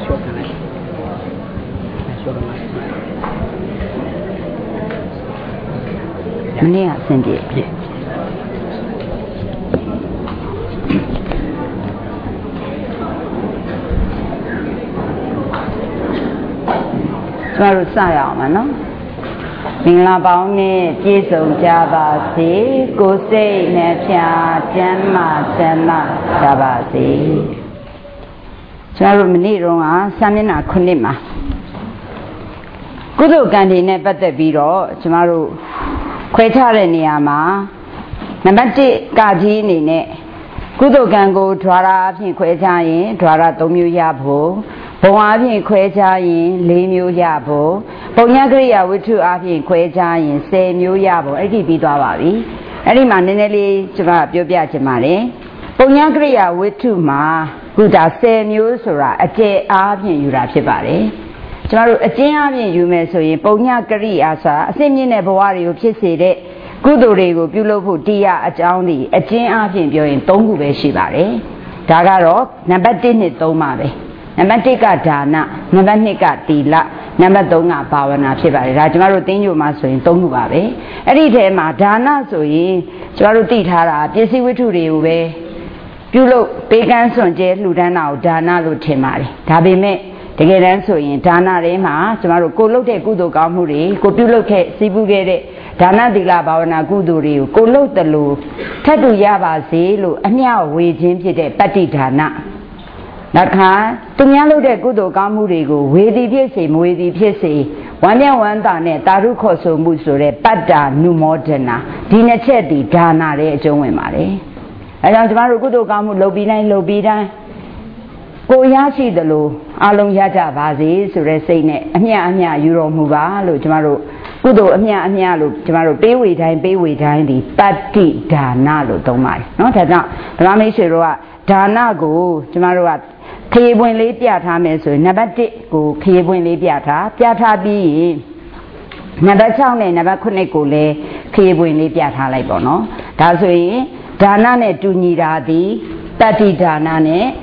Many are sending it. Tomorrow, Sayama, no? Mingla Bauni, Jesus Jabasi, Gose, Nepia, Gemma, Gemma, Jabasi. Tomorrow, Minirunga, Samina Kunima. Kudu Gandhi never the Biro, tomorrow, Quetare Niama, Namati Gaji Nine, Kudu Gango, Twara, Quetayin, Twara Domu Yabo. Boavi Quejain, Limu Yabo, Bonyagria with two Avi Quejain, say Mu Yabo, Edi Bidavi, Edi Manelli, Java, Yobia Jamari, Bonyagria with two Ma, Guda, say Musura, a J. Avi Urapibari. Jamaru, a J. Avi, you may say, Bonyagria, a singing a Boari, Piside, Gudurego, Bulofu, Dia, a Johnny, a J. Avi, in Tongu Shibari, Dagaro, Nabatin Tomari. Namatika Dana, Namanika Tila, Namadonga Pavana Shiba, Rajmaru Tinu Maso in Tonguave, Edite Madana Soi, Jaruti Tara, Jesse Vituri, Pulo, Pagan Sonje, Ludana, Dana Lutemari, Tabime, Tegeran Soi, Dana Rema, Jamaru Kolo de Gudo Gamuri, Kopulo Sibugere, Dana di la Bavana Guduri, Kolo the Lu, Tatu Yaba Zilu, Anya, we Jim Patti Dana. Naka, Tunyalo de Gudo Gamurigo, Wedi Piesi, Wedi Piesi, one dane, Tarukoso Musure, Pada, Numodena, Dinachedi, Dana, Joemare. And as Marugudo Gamu, Lobina, Goyashi the Lu, Along Yaja Vazi, Suresene, Anya, Euro Muba, Lujamaru, Gudo, Anya, Tomorrow, Bayway time, the Patti, Dana, Domai. Not at now, Rameshua, Dana go, tomorrow. Kibwin Lipiata Meso, Nabati go, Kibwin Lipiata, Piata be Nabatown, Nabakunekule, Kibwin Lipiata Labono. That's way, Danane to Nidadi, Patti Danane,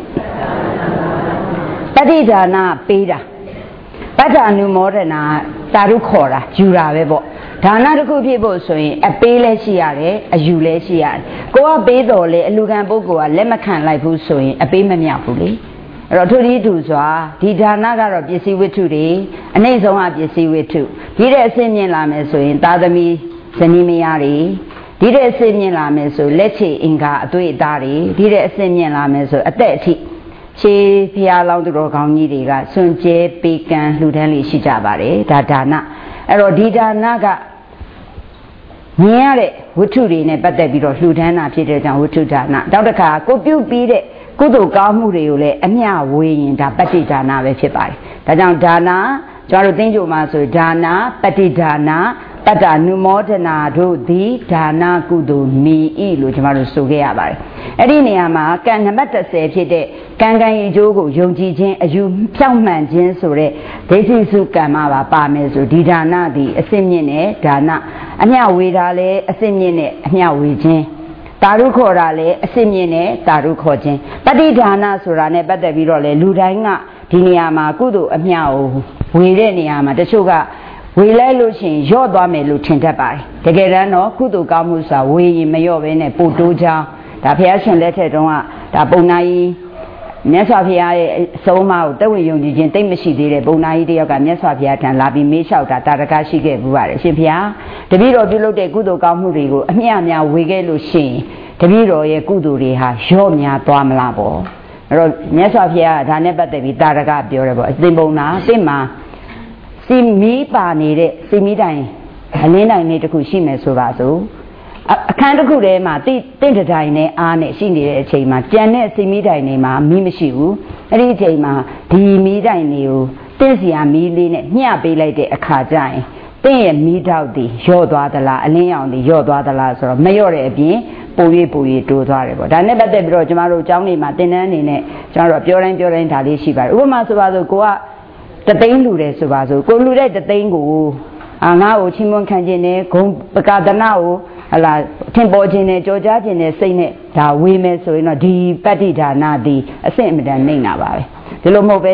Patti Dana, Peda, Pata Numorena, Tarukora, Jura Vebo. Dana the people saying a Pele Siare, a Jule Siar. Go a Bedole, a Lugambogo, a Lemacan like who's sewing, a Bimamiapuli. Roturi Duzwa, Didanaga of Jesse with today, a Nazon of Jesse with two. Did a senior lameso in Tadami, Senimiari, did a senior lameso, Leche Inga, Dui Dari, did a senior lameso, a 30. She Pia Long the Roganiga, Sunje, Beacon, Lieutenant Shijabari, Dadana, Erodida Naga. Near it, Wuturi, but the bit of Lieutenant Peter and Wutudana. Dr. Go you beat it. Kudo Gamuriule, Amia weighing the Patti Dana Vechibai. The Dana, Jarutinjo Maso Dana, Patti Dana, Pata Numodana, do the Dana Kudu me ilu Jamaru Sugeabai. Ediniama can Namata say, Kangan Jogo, Yonji Jin, as you Piangman Jin Sure, Desi Sukamava Pamesu, Didana, the Assimine, Dana, Amia Widale, Assimine, Amia Wijin. Tarukorale, Simine, Tarukojin. Padidana Surane, but the Virole, Ludanga, Diniama, Kudu, Amiao, Wileniama, the sugar, Wilelushin, Jodame Lutintabai. The Gerano, Kudu Gamusa, we Mayovene, Putuja, the Piation letter, the Bonai, Nesavia, Soma, the William, Tamishi, the Bonai, the Nesavia, and Labi Misha, Tarakashi gave Shipia, the Viro below the Kudu Gamurigo, Miamia, Wigelushin, the Viro, a Kuduriha, Shomia, Tuamalabo. Nesavia, I never the Vitaraga, durable, Zimbona, Sima, Sim me, Pani, Simidai, Helena made a Kushime Suvasu. A kind of good ema, Tintadine, Anne, Sindi, Chema, Janet, Simidine, Mimishu, Ritema, Timidine, Tensia, Milin, Nia be like a Kajai, They meet out the Yodwadala, Leon, the Yodwadala, or Mayor Ebi, Pui to Tarabo. I never did Rojamaro, Johnny, Martina, in a genre of Pure Tali Shiva. Uma Subazo go up the Bainlude Subazo, go Lude the Tango, and now Chimon Kanjine, go Pacadana. Allah Timbojine, Georgia, saying it, the women so in a deep petita, not the same than Nina. The Lomo Bene,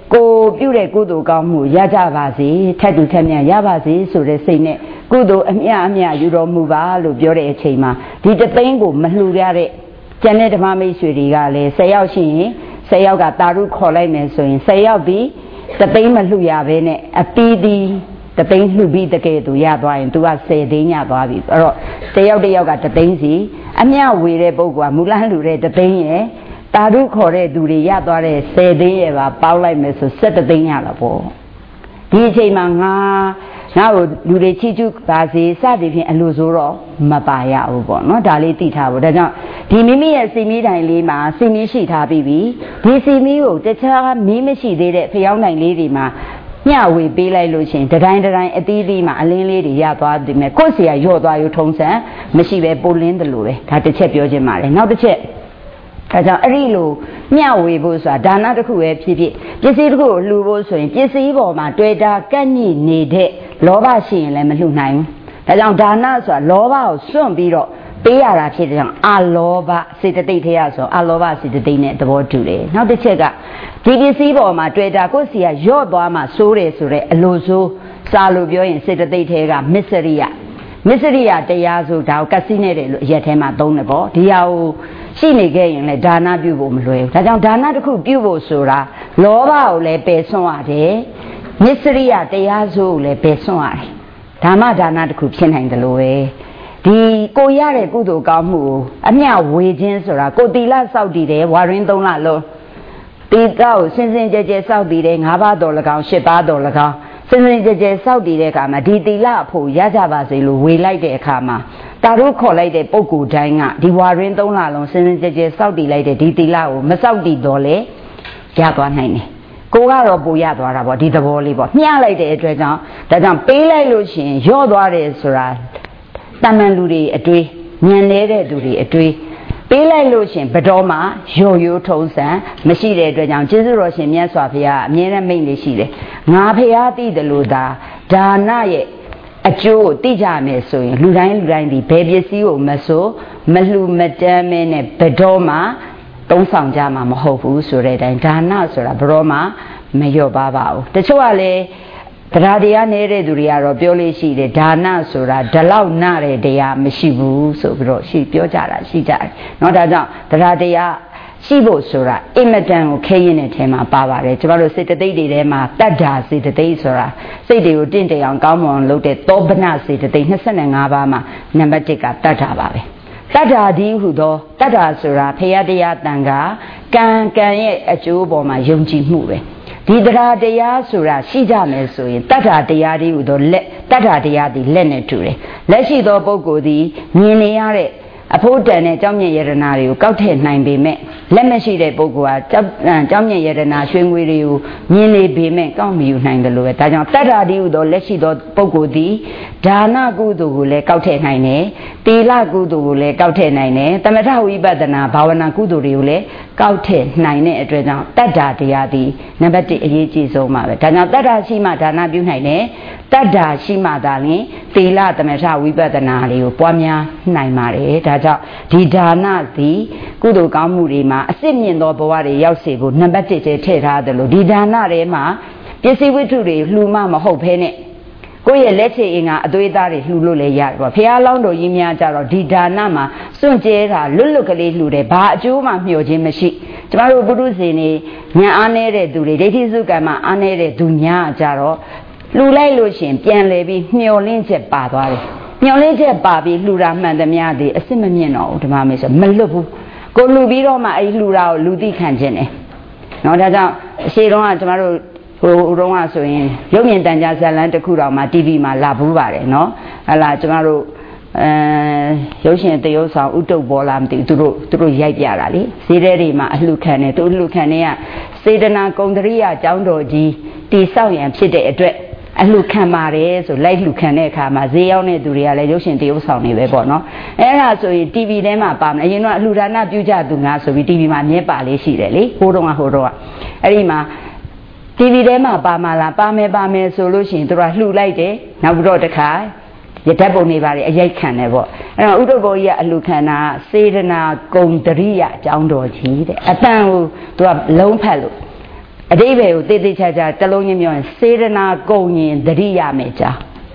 ကိုပြုတဲ့ကုသိုလ်ကောင်းမှုရကြပါစေထက်တူထက်မြတ်ရပါစေဆိုတဲ့စိတ်နဲ့ကုသိုလ်အမြအမြယူတော်မူပါလို့ပြောတဲ့အချိန်မှာဒီတသိန်းကိုမလှူရတဲ့ကျန်တဲ့ဓမ္မမိတ်ဆွေတွေကလည်း10ယောက်ရှိရင်10ယောက်ကတာရုခေါ်လိုက်မယ်ဆိုရင်10ယောက်ပြီးတသိန်းမလှူရဘဲနဲ့အပီးဒီတသိန်းလှူပြီးတကယ်သူရသွားရင်သူက10သိန်းရသွားပြီအဲ့တော့တယောက်ကတသိန်းစီအမြဝေတဲ့ပုဂ္ဂိုလ်ကမူလလှူတဲ့တသိန်းရဲ့တာရုခေါ်တဲ့သူတွေရသွားတဲ့10သိန်းရဲ့ပါပေါင်းလိုက်မယ်ဆို17သိန်းရတာပေါ့ဒီအချိန်မှာငါ့ကိုလူတွေချီးကျူးပါစေစသည်ဖြင့်အလိုဆိုတော့မပါရဘူးပေါ့နော်ဒါလေးသိထားဖို့ဒါကြောင့်ဒီမိမိရဲ့စီမီးတိုင်လေးမှာစီမီးရှိထားပြီးပြီဒီစီမီးကိုတခြားမီးမရှိသေးတဲ့ဖျောင်းတိုင်လေးတွေမှာညဝေပေးလိုက်လို့ရှိရင်တိုင်းအသီးသီးမှာအလင်းလေးတွေရသွားပြီမဲ့ကိုယ်စီကရော့သွားရုံထုံးစံမရှိပဲပိုလင်းတယ်လို့ပဲဒါတစ်ချက်ပြောချင်ပါတယ်နောက်တစ်ချက်ဒါကြောင့်အဲ့ဒီလိုမျှဝေဖို့ဆိုတာဒါနတစ်ခုပဲဖြစ်ဖြစ်ပစ္စည်းတစ်ခုကိုလှူဖို့ဆိုရင်ပစ္စည်းပေါ်မှာတွေ့တာကန့်ညိနေတဲ့လောဘရှိရင်လည်းမလှူနိုင်ဘူးဒါကြောင့်ဒါနဆိုတာလောဘကိုစွန့်ပြီးတော့ပေးရတာဖြစ်တဲ့ကြောင့်အလောဘစေတသိက်ထဲရဆိုအလောဘစေတသိက်နဲ့သဘောတူတယ်နောက်တစ်ချက်ကဒီပစ္စည်းပေါ်မှာတွေ့တာကိုယ်စီကရော့သွားမှစိုးတယ်ဆိုတဲ့အလိုဆိုးစာလို့ပြောရင်စေတသိက်ထဲကမစ္စရိယတရားဆိုဒါကိုကစီနေတဲ့လို့အရက်ထဲမှာသုံးတယ်ပေါ့ဒီဟာကိုရှိနေခဲ့ရင်လည်းဒါနပြုဖို့မလွယ်ဘူးဒါကြောင့်ဒါနတစ်ခုပြုဖို့ဆိုတာလောဘကိုလည်းပယ်စွန့်ရတယ်မစ္စရိယတရားဆိုကိုလည်းပယ်စွန့်ရတယ်ဓမ္မဒါနတစ်ခုဖြစ်နိုင်တယ်လို့ပဲဒီကိုရတဲ့ကုသိုလ်ကောင်းမှုကိုအမျှဝေခြင်းဆိုတာကိုတီလစောက်တည်တယ်ဝါရင်း3လလုံးတီတော့စင်ကြဲစောက်တည်တယ်5ပါးတော်၎င်း10ပါးတော်၎င်းစင်ကြဲစောက်တည်တဲ့အခါမှာဒီတီလအဖို့ရကြပါစေလို့ဝေလိုက်တဲ့အခါမှာတာတို့ခေါ်လိုက်တဲ့ပုဂ္ဂိုလ်တိုင်းကဒီဝါရင်း3လလုံးစင်ကြဲစောက်တည်လိုက်တဲ့ဒီတီလကိုမစောက်တည်တော့လေရသွားနိုင်တယ်ကိုကတော့ပူရသွားတာပေါ့ဒီသဘောလေးပေါ့မျှလိုက်တဲ့အတွက်ကြောင့်ဒါကြောင့်ပေးလိုက်လို့ရှိရင်ရော့သွားတယ်ဆိုတာတမန်လူတွေအတွေ့ညံနေတဲ့သူတွေအတွေ့ပေးလိုက်လို့ရှင်ဘတော်မှာရိုးရိုးထုံးစံမရှိတဲ့အတွက်ကြောင့်ကျေးဇူးတော်ရှင်မြတ်စွာဘုရားအမြဲတမ်းမိန့်လေးရှိတယ်ငါဖရာသိတယ်လို့ဒါနရဲ့အကျိုးကိုသိကြမယ်ဆိုရင်လူတိုင်းဒီဘယ်ပစ္စည်းကိုမဆိုမလှူမတမ်းမဲနဲ့ဘတော်မှာသုံးဆောင်ကြမှာမဟုတ်ဘူးဆိုတဲ့အတိုင်းဒါနဆိုတာဘတော်မှာမလျော့ပါဘူးတချို့ကလည်းတရားတရားနေတဲ့သူတွေကတော့ပြောလို့ရှိတယ်ဒါနဆိုတာဒီလောက်နတဲ့တရားမရှိဘူးဆိုပြီးတော့ပြောကြတာရှိကြတယ်เนาะဒါကြောင့်တရားတရားရှိဖို့ဆိုတာအင်မတန်ကိုခဲရင်တဲ့ထဲမှာပါပါတယ်ကျမတို့စေတသိက်တွေထဲမှာတတ္တာစေတသိက်ဆိုတာစိတ်တွေကိုတင့်တယ်အောင်ကောင်းမွန်လုပ်တဲ့သောပနစေတသိက်25ပါးမှာနံပါတ်1ကတတ္တာပါပဲတတ္တာဒီဟုသောတတ္တာဆိုတာဖရာတရားတန်ခါကံရဲ့အကျိုးပေါ်မှာယုံကြည်မှုပဲဒီတရားဆိုတာရှိကြမယ်ဆိုရင်တတ္ထာတရားတွေဟူသောလက်တတ္ထာတရားတွေလက်နဲ့တူတယ်လက်ရှိသောပုဂ္ဂိုလ်သည်မြင်နေရတဲ့အဖို့တန်တဲ့ကြောင့်မြင့်ယရနာတွေကိုကောက်ထည့်နိုင်ပေမဲ့လက်မရှိတဲ့ပုဂ္ဂိုလ်ကကြောင့်မြင့်ယရနာရွှေငွေတွေကိုမြင်နေပေမဲ့ကောက်မယူနိုင်တယ်လို့ပဲဒါကြောင့်တတ္ထာဒီဟူသောလက်ရှိသောပုဂ္ဂိုလ်သည်ဒါနကုသိုလ်ကိုလည်းကောက်ထည့်နိုင်တယ်သီလကုသိုလ်ကိုလည်းကောက်ထည့်နိုင်တယ်သမထဝိပဿနာဘာဝနာကုသိုလ်တွေကိုလည်းကောက်ထည့်နိုင်တဲ့အတွက်ကြောင့်တတ္ထာတရားသည်နံပါတ်1အရေးကြီးဆုံးပါပဲဒါကြောင့်တတ္ထာရှိမှဒါနပြုနိုင်တယ်တတ္ထာရှိမှသာလျှင်သီလသမထဝိပဿနာတွေကိုပွားများနိုင်ပါတယ်ဒါကြောင့်ဒီဒါနသည်ကုသိုလ်ကောင်းမှုတွေမှာအစစ်မြင့်သောဘဝတွေရောက်စေဖို့နံပါတ်1ကျထည့်ထားတယ်လို့ဒီဒါနထဲမှာပစ္စည်းဝတ္ထုတွေလှူမှမဟုတ်ဘဲနဲ့ကိုယ့်ရဲ့လက်ချေအင်္ဂါအသွေးသားတွေလှူလို့လည်းရတယ်ပေါ့ဖះလောင်းတော်ကြီးများကြတော့ဒီဒါနမှာစွန့်ကြဲတာလွတ်ကလေးလှူတယ်ဘာအကျိုးမှမျှော်ခြင်းမရှိကျမတို့ပုထုဇဉ်တွေဉာဏ်အားနည်းတဲ့သူတွေဒိဋ္ဌိစုကံမှာအားနည်းတဲ့သူများကြတော့လှူလိုက်လို့ရှင်ပြန်လဲပြီးမျှော်လင့်ချက်ပါသွားတယ်မျှော်လင့်ချက်ပါပြီးလှူတာမှန်သမျှသည်အစစ်မမြင့်တော့ဘူးဓမ္မမေဆိုမလွတ်ဘူးကိုလှူပြီးတော့မှအဲ့လှူတာကိုလူသိခံခြင်းတယ်နော်ဒါကြောင့်အရှိတုန်းကကျမတို့ဟိုတော့ကဆိုရင်ရုပ်မြင်တန်ကြားဇာတ်လမ်းတစ်ခုတောင်မှ TV မှာလာဘူးပါတယ်နော်ဟလာကျမတို့ရုပ်ရှင်တရုပ်ဆောင်ဥတုပ်ပေါ်လာမသိသူတို့ရိုက်ပြတာလေဈေးထဲတွေမှာအလှခံတယ်သူအလှခံတွေကစေတနာကုံတရိယကျောင်းတော်ကြီးတိဆောက်ရန်ဖြစ်တဲ့အတွက်အလှခံပါတယ်ဆိုလိုက်လှခံတဲ့အခါမှာဈေးရောက်တဲ့သူတွေကလည်းရုပ်ရှင်တရုပ်ဆောင်နေပဲပေါ့နော်အဲ့ဒါဆိုရင် TV ထဲမှာပါမယ်အရင်ကအလှဒါနပြုကြသူငါဆိုပြီး TV မှာမြဲပါလေးရှိတယ်လေဟိုတော့အဲ့ဒီမှာTV ထဲမှာပါမလားပါမယ်ဆိုလို့ရှိရင်သူကလှူလိုက်တယ်နောက်ပြီးတော့တခါရတတ်ပုံနေပါလေအရိုက်ခံတယ်ပေါ့အဲ့တော့ဥဒ္ဓဘောကြီးကအလှခံတာစေတနာဂုံတရိယအကြောင်းတော်ကြီးတဲ့အတန်ကိုသူကလုံးဖတ်လို့အတိဘယ်ကိုတေးသေးချာချာတလုံးချင်းပြောရင်စေတနာကုန်ရင်တတိယမယ်ကြာ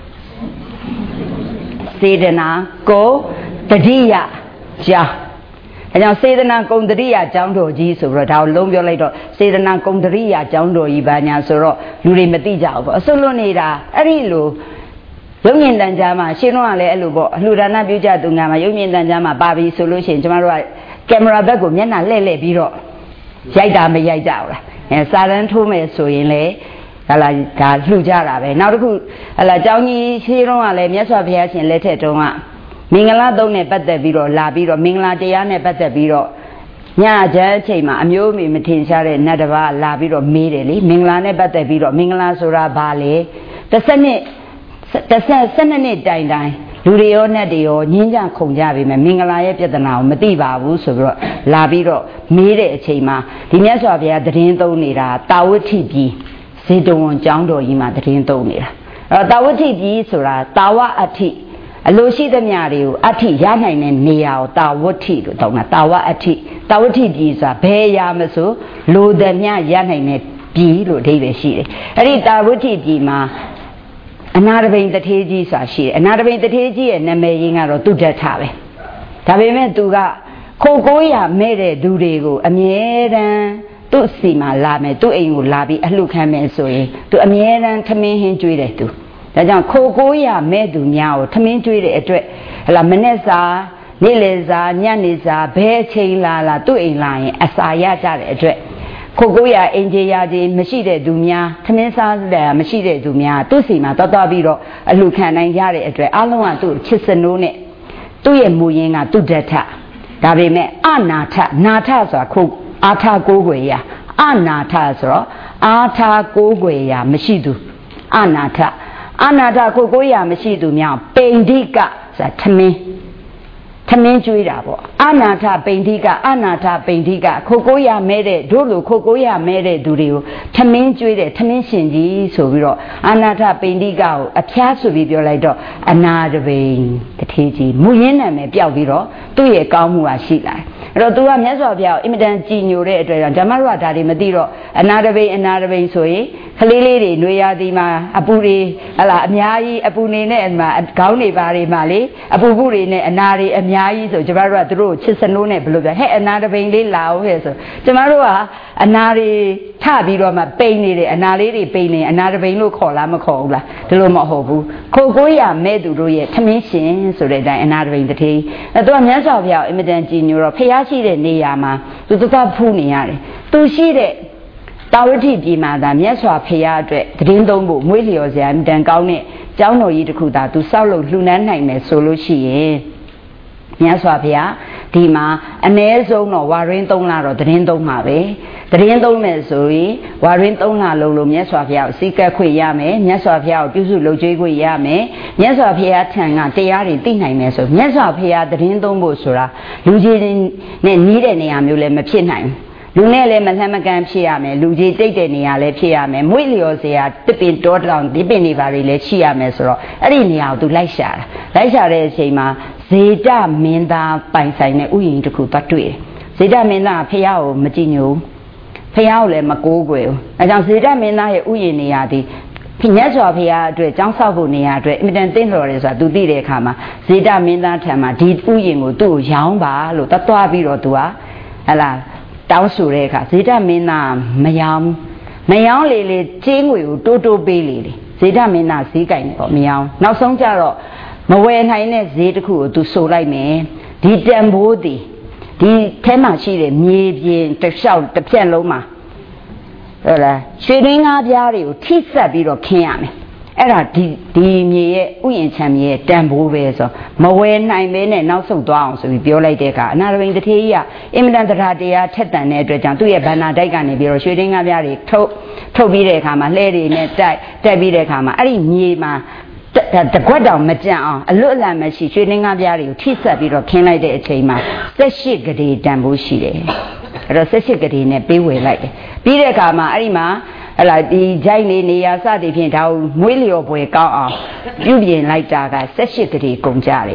စေတနာကုန်တတိယကြာအဲကြောင့်စေတနာကုန်တရိယာကျောင်းတော်ကြီးဆိုပြီးတော့ဒါကိုလုံးပြောလိုက်တော့စေတနာကုန်တရိယာကျောင်းတော်ကြီးဘာညာဆိုတော့လူတွေမသိကြဘူးပေါ့အစွတ်လွတ်နေတာအဲ့ဒီလိုရုပ်မြင်တန်ကြားမှာရှင်းတော့ကလည်းအဲ့လိုပေါ့အလှူဒါနပြုကြသူငါမှာရုပ်မြင်တန်ကြားမှာပါပြီဆိုလို့ရှိရင်ကျမတို့ကကင်မရာဘက်ကိုမျက်နှာလှည့်ပြီးတော့ရိုက်တာမရိုက်ကြဘူးလားအဲစာရန်ထိုးမယ်ဆိုရင်လေဟာလာဒါလှူကြတာပဲနောက်တစ်ခုဟာလာကျောင်းကြီးရှင်းတော့ကလည်းမြတ်စွာဘုရားရှင်လက်ထက်တုန်းကမင်္ဂလာသုံးနဲ့ပတ်သက်ပြီးတော့လာပြီးတော့မင်္ဂလာတရားနဲ့ပတ်သက်ပြီးတော့ညချမ်းအချိန်မှာအမျိုးမထင်ရှားတဲ့နတ်တစ်ပါးလာပြီးတော့မေးတယ်လေမင်္ဂလာနဲ့ပတ်သက်ပြီးတော့မင်္ဂလာဆိုတာဘာလဲ12နှစ်တိုင်လူတွေရောနတ်တွေရောညင်းကြခုန်ကြပြီမဲ့မင်္ဂလာရဲ့ပြဿနာကိုမသိပါဘူးဆိုပြီးတော့လာပြီးတော့မေးတဲ့အချိန်မှာဒီမြတ်စွာဘုရားသတင်းသုံးနေတာတာဝဋ္ဌိပြည်ဇေတဝန်ကျောင်းတော်ကြီးမှာသတင်းသုံးနေတာအဲ့တော့တာဝဋ္ဌိပြည်ဆိုတာတာဝအဋ္ဌိအလိုရှိသမျှတွေကိုအဋ္ဌိရနိုင်တဲ့နေရာကိုတာဝဋ္ဌိလို့တောင်းတာတာဝအဋ္ဌိတာဝဋ္ဌိပြည်ဆိုတာဘယ်ရာမဆိုလိုသမျှရနိုင်တဲ့ပြည်လို့အဓိပ္ပာယ်ရှိတယ်အဲ့ဒီတာဝဋ္ဌိပြည်မှာအနာတပိန်တထေးကြီးဆိုတာရှိတယ်အနာတပိန်တထေးကြီးရဲ့နာမည်ရင်းကတော့သူတတ်တာပဲဒါပေမဲ့သူကခိုကိုးရမဲ့တဲ့သူတွေကိုအမြဲတမ်းသူ့စီမှာလာမယ်သူ့အိမ်ကိုလာပြီးအလှခံမယ်ဆိုရင်သူအမြဲတမ်းထမင်းဟင်းကျွေးတယ်သူဒါကြောင့်ခိုကိုးရမဲ့သူများကိုထမင်းကျွေးတဲ့အတွက်ဟလာမနေ့စာနေ့လယ်စာညနေစာဘဲအချိန်လာသူ့အိမ်လာရင်အစာရကြတဲ့အတွက်ခိုကိုးရအင်ဂျီယာကြီးမရှိတဲ့သူများထမင်းစားတဲ့မရှိတဲ့သူများသူ့စီမှာတော်ပြီးတော့အလှခံနိုင်ရတဲ့အတွက်အလုံးကသူ့ချစ်စနိုးနဲ့သူ့ရဲ့မူရင်းကသူ့ဓာတ်ထဒါပေမဲ့အနာထနာထဆိုတာခိုအာထာကိုးကွယ်ရအနာထဆိုတော့အာထာကိုးကွယ်ရမရှိသူအနာထခိုကိုးရမရှိသူများပိန္ဒိကဆိုတာထမင်းကျွေးတာပေါ့အနာထပိန္ဒိကအနာထပိန္ဒိကခိုကိုးရမဲတဲ့တို့လိုခိုကိုးရမဲတဲ့သူတွေကိုထမင်းကျွေးတဲ့ထမင်းရှင်ကြီးဆိုပြီးတော့အနာထပိန္ဒိကကိုအဖျားဆိုပြီးပြောလိုက်တော့အနာတပိန်တထေးကြီးမူရင်းနာမည်ပျောက်ပြီးတော့သူ့ရဲ့ကောင်းမှုကရှိလာတယ်အဲ့တော့သူကမြတ်စွာဘုရားကိုအင်မတန်ကြည်ညိုတဲ့အတွက်ကြောင့်ဓမ္မတို့ကဒါတွေမသိတော့အနာတပိန်ဆိုရင်ကလေးလေးတွေနှွေရသည်မှာအပူတွေဟလာအများကြီးအပူနေနဲ့မှာခေါင်းတွေပါတွေမှာလေအပူပုတွေနဲ့အနာတွေအများကြီးဆိုကျမတို့ကသူတို့ချစ်စနိုးနဲ့ဘယ်လိုပြောဟဲ့အနာတပိန်လေးလာအောင်ဟဲ့ဆိုကျမတို့ကအနာတွေထပြီးတော့မှပိန်နေတယ်အနာလေးတွေပိန်နေအနာတပိန်လို့ခေါ်လားမခေါ်ဘူးလားဒီလိုမဟုတ်ဘူးခိုကိုးရမဲ့သူတို့ရဲ့ထမင်းရှင်ဆိုတဲ့အတိုင်းအနာတပိန်တထေးသူကမြတ်စွာဘုရားအင်မတန်ကြည်ညိုတော့ဖျားရှိတဲ့နေရာမှာသူသွားဖူးနေရတယ်သူရှိတဲ့တာဝဋ္ဌိပြည်မှာသာမြတ်စွာဘုရားအတွက်သတင်းသုံးဖို့မွေးလျော်စရာအင်မတန်ကောင်းတဲ့ကျောင်းတော်ကြီးတစ်ခုသာသူစောက်လို့လှူဒန်းနိုင်မယ်ဆိုလို့ရှိရင်မြတ်စွာဘုရားဒီမှာအ ਨੇ ဆုံးတော့ဝါရင်း3လတော့သတင်းသုံးမှာပဲသတင်းသုံးမယ်ဆိုရင်ဝါရင်း3လလုံးလို့မြတ်စွာဘုရားကိုစီကပ်ခွင့်ရမယ်မြတ်စွာဘုရားကိုပြုစုလုပ်ကြွေးခွင့်ရမယ်မြတ်စွာဘုရားထံကတရားတွေသိနိုင်မယ်ဆိုမြတ်စွာဘုရားသတင်းသုံးဖို့ဆိုတာလူကြီးနဲ့နီးတဲ့နေရာမျိုးလည်းမဖြစ်နိုင်ဘူးလူနဲ့လည်းမလှမ်းမကမ်းဖြစ်ရမယ်လူကြီးတိတ်တဲ့နေရာလည်းဖြစ်ရမယ်မွေးလျော်စရာတစ်ပင်တောတောင်ဒီပင်တွေပါတွေလည်းရှိရမယ်ဆိုတော့အဲ့ဒီနေရာကိုသူလိုက်ရှာတဲ့အချိန်မှာဇေတမင်းသားပိုင်ဆိုင်တဲ့ဥယျာဉ်တစ်ခုသွားတွေ့တယ်ဇေတမင်းသားဖះကိုမကြည့်ညိုဖះကိုလည်းမကိုးကွယ်ဘူးအဲကြောင့်ဇေတမင်းသားရဲ့ဥယျာဉ်နေရာဒီမြတ်စွာဘုရားအတွက်ကျောင်းဆောက်ဖို့နေရာအတွက်အင်မတန်သင့်တော်တယ်ဆိုတာသူသိတဲ့အခါမှာဇေတမင်းသားထံမှာဒီဥယျာဉ်ကိုသူ့ကိုရောင်းပါလို့သွားပြီးတော့သူကဟလာတောင်းဆိုတဲ့အခါဇေတမင်းသားမရောင်းလေကျေးငွေကိုတိုးပေးလေဇေတမင်းသားဈေးကင်တယ်ပေါ့မရောင်းနောက်ဆုံးကျတော့မဝယ်နိုင်တဲ့ဈေးတစ်ခုကိုသူဆိုလိုက်မယ်ဒီတန်ဖိုးဒီထဲမှာရှိတဲ့မြေပြင်တစ်လျှောက်တစ်ဖြက်လုံးမှာဟုတ်လားရွှေတွင်းငါးပြားတွေကိုထိဆက်ပြီးတော့ခင်းရမယ်အဲ့ဒါဒီမြေရဲ့ဥယျာဉ်ခြံမြေရဲ့တန်ဖိုးပဲဆိုမဝယ်နိုင်ပဲနဲ့နောက်ဆုတ်သွားအောင်ဆိုပြီးပြောလိုက်တဲ့အခါအနာရဘိန်တထေးကြီးကအင်မတန်တရားထက်တန်တဲ့အတွက်ကြောင့်သူ့ရဲ့ဗန္နာတိုက်ကနေပြီးတော့ရွှေတွင်းငါးပြားတွေထုတ်ပြီးတဲ့အခါမှာလှဲတွေနဲ့တိုက်ပြီးတဲ့အခါမှာအဲ့ဒီမြေမှာတကွက်တောင်မကြံအောင်အလွတ်အလပ်မရှိရွှေနှင်းကားပြားတွေကိုထိဆက်ပြီးတော့ခင်းလိုက်တဲ့အချိန်မှာ18ကလေးတန်ဖို့ရှိတယ်အဲ့တော့18ကလေးနဲ့ပေးဝယ်လိုက်တယ်ပြီးတဲ့အခါမှာအဲ့ဒီမှာဟလာဒီဂျိုင်းလေးနေရာစသည်ဖြင့်ဒါကိုမွေးလျော်ပွဲကောင်းအောင်ပြုပြင်လိုက်တာက18ကလေးကုန်ကြတယ်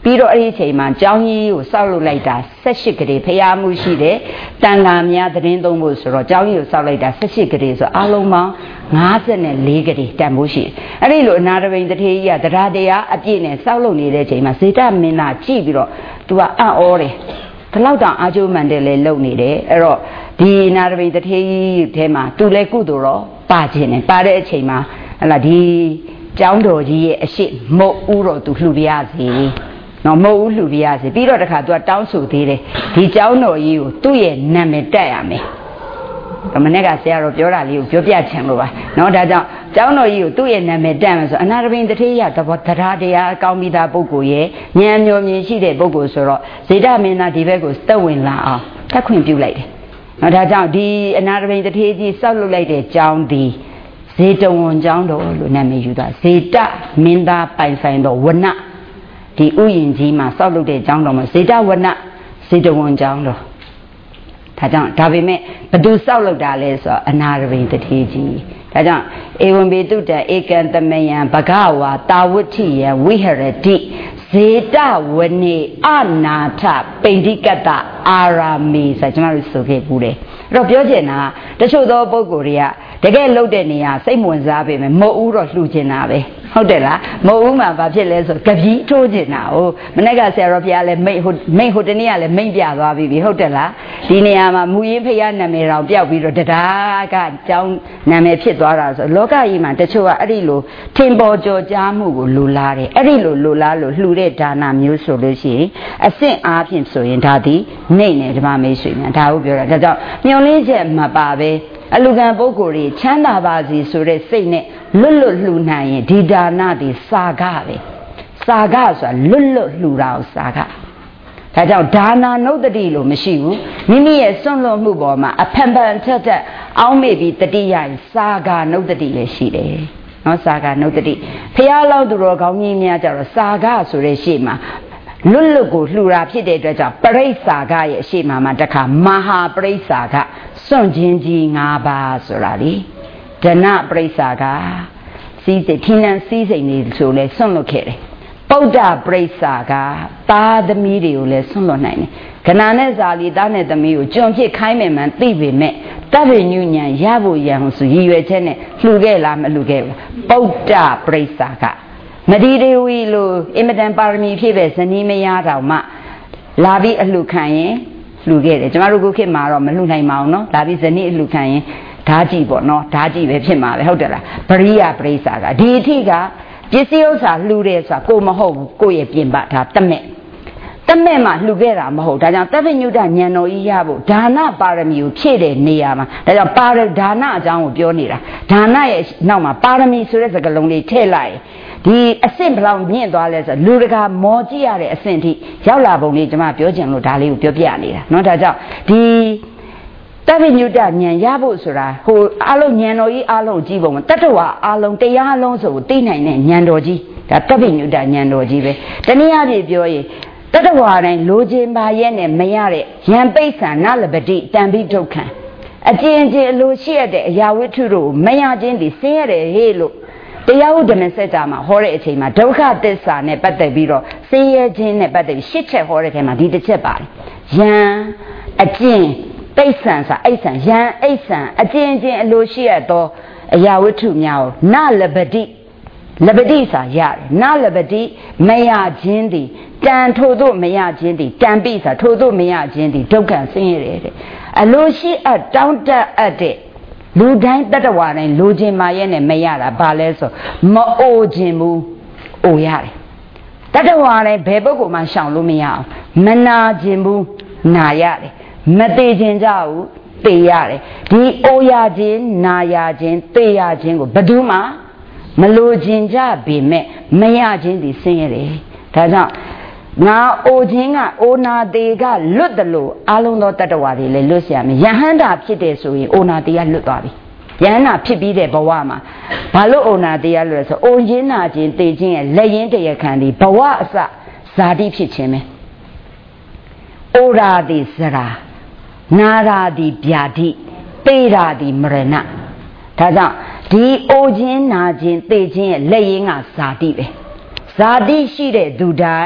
ပြီးတော့အဲ့ဒီအချိန်မှာကျောင်းကြီးကိုစောက်လုပ်လိုက်တာ18ကလေးဖျားမှုရှိတယ်တန်ခါများသတင်းသုံးဖို့ဆိုတော့ကျောင်းကြီးကိုစောက်လိုက်တာ18ကလေးဆိုအားလုံးပေါင်း54ကလေးတန်ဖို့ရှိအဲ့ဒီလိုအနာတပိန်တထေးကြီးကတရားတရားအပြည့်နဲ့စောက်လုပ်နေတဲ့အချိန်မှာဇေတမင်းသားကြည့်ပြီးတော့ तू ကအံ့ဩတယ်ဒီလောက်တောင်အာကျိုးမှန်တယ်လေလုပ်နေတယ်အဲ့တော့ဒီနာတပိန်တထေးကြီးထဲမှာ तू လည်းကုသိုလ်တော့ပါခြင်းနဲ့ပါတဲ့အချိန်မှာဟလာဒီကျောင်းတော်ကြီးရဲ့အရှိမုတ်ဥတော် तू လှူပြရစီနော်မဟုတ်ဘူးလှူပြရစီပြီးတော့တခါ तू တောင်းဆိုသေးတယ်ဒီကျောင်းတော်ကြီးကိုသူ့ရဲ့နာမည်တက်ရမယ်မနေ့ကဆရာတော်ပြောတာလေးကိုပြောပြချင်လို့ပါနော်ဒါကြောင့်ကျောင်းတော်ကြီးကိုသူ့ရဲ့နာမည်တက်မယ်ဆိုအနာတပိန်တထေးရသဘောတရားတရားအကောင်းပြီးသားပုဂ္ဂိုလ်ရဲ့ဉာဏ်မျိုးမြင်ရှိတဲ့ပုဂ္ဂိုလ်ဆိုတော့ဇေဒမင်းသားဒီဘက်ကိုသက်ဝင်လာအောင်တက်ခွင့်ပြုလိုက်တယ်နော်ဒါကြောင့်ဒီအနာတပိန်တထေးကြီးစောက်လုပ်လိုက်တဲ့ကျောင်းဒီဇေတဝန်ကျောင်းတော်လို့နာမည်ယူတာဇေတမင်းသားပိုင်ဆိုင်တော်ဝနဒီဥယျာဉ်ကြီးမှာစောက်လုပ်တဲ့ကျောင်းတော်မှာဇေတဝနဇေတဝန်ကျောင်းတော်ဒါကြောင့်ဒါပေမဲ့ဘသူစောက်လုပ်တာလဲဆိုတော့အနာရပိန်တထေးကြီးဒါကြောင့်ဧဝံပေတုတံဧကံတမယံဘဂဝါတာဝဋ္ဌိယံဝိဟရတိဇေတဝနေအနာထပိန္ဒိကတအာရာမေဆိုကျွန်တော်တို့ဆိုခဲ့ဘူးတယ်အဲ့တော့ပြောချင်တာတချို့သောပုဂ္ဂိုလ်တွေကတကယ်လှုပ်တဲ့နေရာစိတ်ဝင်စားပေမဲ့မဟုတ်ဘူးတော့လှူချင်တာပဲဟုတ်တယ်လားမဟုတ်ဘူးမှာဘာဖြစ်လဲဆိုကပီးထိုးချင်တာ哦မနေ့ကဆရာတော်ဘုရားလည်းမိတ်ဟိုတနေ့ကလည်းမိတ်ပြသွားပြီဟုတ်တယ်လားဒီနေရာမှာမူရင်းဖရာနာမည်တော်ပျောက်ပြီးတော့တရားကကျောင်းနာမည်ဖြစ်သွားတာဆိုလောကကြီးမှာတချို့ကအဲ့ဒီလိုထင်ပေါ်ကြော်ကြားမှုကိုလူလားတယ်အဲ့ဒီလိုလူလားလို့လှူတဲ့ဒါနမျိုးဆိုလို့ရှိရင်အဆင့်အားဖြင့်ဆိုရင်ဒါသည်နေနဲ့ဓမ္မမေးဆွေများဒါကိုပြောတာဒါကြောင့်ညွန်လင်းချက်မပါပဲအလူကံပုဂ္ဂိုလ်တွေချမ်းသာပါစေဆိုတဲ့စိတ်နဲ့လွတ်လွတ်လှူနိုင်ရင်ဒီဒါနတွေစာကပဲစာကဆိုတာလွတ်လွတ်လှူတာကိုစာကဒါကြောင့်ဒါနာနုတ္တိလို့မရှိဘူးမိမိရဲ့စွန့်လွတ်မှုပေါ်မှာအဖန်ဖန်ထက်ထက်အောင်းမေ့ပြီးတတိယရင်စာကနုတ္တိလည်းရှိတယ်နော်စာကနုတ္တိဖះလောက်သူတော်ကောင်းကြီးများကြတော့စာကဆိုတဲ့ရှေ့မှာလွတ်လွတ်ကိုလှူတာဖြစ်တဲ့အတွက်ကြောင့်ပရိစ္ဆာကရဲ့အရှိမမှာတခါမဟာပရိစ္ဆာကစွန့်ခြင်းကြီး၅ပါးဆိုတာလေဒနပရိစ္ဆာကစီးစိတ်ထင်းနှံစီးစိတ်နေဆိုလဲစွန့်လွတ်ခဲ့တယ်ပုဒ္ဒပရိစ္ဆာကသားသမီးတွေကိုလည်းစွန့်လွတ်နိုင်တယ်ခဏနဲ့ဇာလီသားနဲ့သမီးကိုကြုံဖြစ်ခိုင်းမယ်မှန်သိပေမဲ့တပ္ပညုညံရဖို့ရအောင်ဆိုရည်ရွယ်ချက်နဲ့လှူခဲ့လားမလှူခဲ့ဘူးပုဒ္ဒပရိစ္ဆာကမဒီဒေဝီလိုအင်မတန်ပါရမီဖြည့်ပဲဇနီးမယားတောင်မှလာပြီးအလှခံရင်လှူခဲ့တယ်ကျမတို့ခုခေတ်မှာတော့မလှူနိုင်ပါဘူးနော်လာပြီးဇနီးအလှခံရင်ဓာကြီးပေါ့နော်ဓာကြီးပဲဖြစ်မှာပဲဟုတ်တယ်လားပရိယပရိစ္ဆာကဒီအထိကပစ္စည်းဥစ္စာလှူတယ်ဆိုတာကိုမဟုတ်ဘူးကိုရဲ့ပြင်ပဒါတမဲ့မှာလှူခဲ့တာမဟုတ်ဒါကြောင့်တပ္ပညုတဉာဏ်တော်ကြီးရဖို့ဒါနပါရမီကိုဖြည့်တဲ့နေရာမှာဒါကြောင့်ဒါနအကြောင်းကိုပြောနေတာဒါနရဲ့နောက်မှာပါရမီဆိုတဲ့စကားလုံးလေးထည့်လိုက်ဒီအဆင့်ဘလောက်မြင့်သွားလဲဆိုလူတကာမောကြည့်ရတဲ့အဆင့်ထိရောက်လာပုံလေးကျွန်မပြောချင်လို့ဒါလေးကိုပြောပြနေတာเนาะဒါကြောင့်ဒီတပ္ပညုတဉာဏ်ရဖို့ဆိုတာဟိုအလုံးဉာဏ်တော်ကြီးအလုံးကြည့်ပုံတတ္တဝါအလုံးတရားအလုံးဆိုကိုသိနိုင်တဲ့ဉာဏ်တော်ကြီးဒါတပ္ပညုတဉာဏ်တော်ကြီးပဲတနည်းအားဖြင့်ပြောရင်တတ္တဝါတိုင်းလိုချင်ပါရဲ့နဲ့မရတဲ့ယံပိဋ္ဌာနလပတိတံပိဒုက္ခံအကျဉ်းချင်းအလိုရှိရတဲ့အရာဝတ္ထုတို့မရခြင်းဒီဆင်းရဲတယ်ဟေ့လို့တရားဥဒ္ဓမစကြာမှာဟောတဲ့အချိန်မှာဒုက္ခသစ္စာနဲ့ပတ်သက်ပြီးတော့ဆင်းရဲခြင်းနဲ့ပတ်သက်ပြီးရှစ်ချက်ဟောတဲ့ထဲမှာဒီတစ်ချက်ပါတယ်ယံအကျဉ်းပိဋ္ဌံစာအိဋ္ဌံယံအိဋ္ဌံအကျဉ်းချင်းအလိုရှိရသောအရာဝတ္ထုများကိုနလပတိလပတိစာရတယ်နလပတိမရခြင်းသည်တန်ထို့သို့မရခြင်းသည်တန်ပိစာထို့သို့မရခြင်းသည်ဒုက္ခဆင်းရဲတယ်တဲ့အလိုရှိအပ်တောင်းတအပ်တဲ့လူတိုင်းတတ္တဝါတိုင်းလိုချင်မှရဲ့နဲ့မရတာဘာလဲဆိုမအိုခြင်းဘူးအိုရတယ်တတ္တဝါတိုင်းဘယ်ပုဂ္ဂိုလ်မှရှောင်လို့မရအောင်မနာခြင်းဘူးနာရတယ်မသေးခြင်းကြဘူးသေရတယ်ဒီအိုရခြင်းနာရခြင်းသေရခြင်းကိုဘယ်သူမှမလိုခြင်းကြပေမဲ့မရခြင်းဒီဆင်းရဲတယ်ဒါကြောင့်ငါအိုခြင်းကအိုနာသေးကလွတ်တယ်လို့အလုံးသောတတ္တဝါတွေလည်းလွတ်เสียမယ်ယဟန္တာဖြစ်တယ်ဆိုရင်အိုနာသေးကလွတ်သွားပြီယဟန္တာဖြစ်ပြီးတဲ့ဘဝမှာဘာလို့အိုနာသေးကလွတ်လဲဆိုအိုရင်းနာခြင်းသေခြင်းရဲ့လက်ရင်းတရခံဒီဘဝအစဇာတိဖြစ်ခြင်းပဲအိုရာတိဇရာနာရာတိဗျာတိသေရာတိမရဏဒါကြောင့်ဒီအိုခြင်းနာခြင်းသေခြင်းရဲ့လက်ရင်းကဇာတိပဲဇာတိရှိတဲ့သူတိုင်း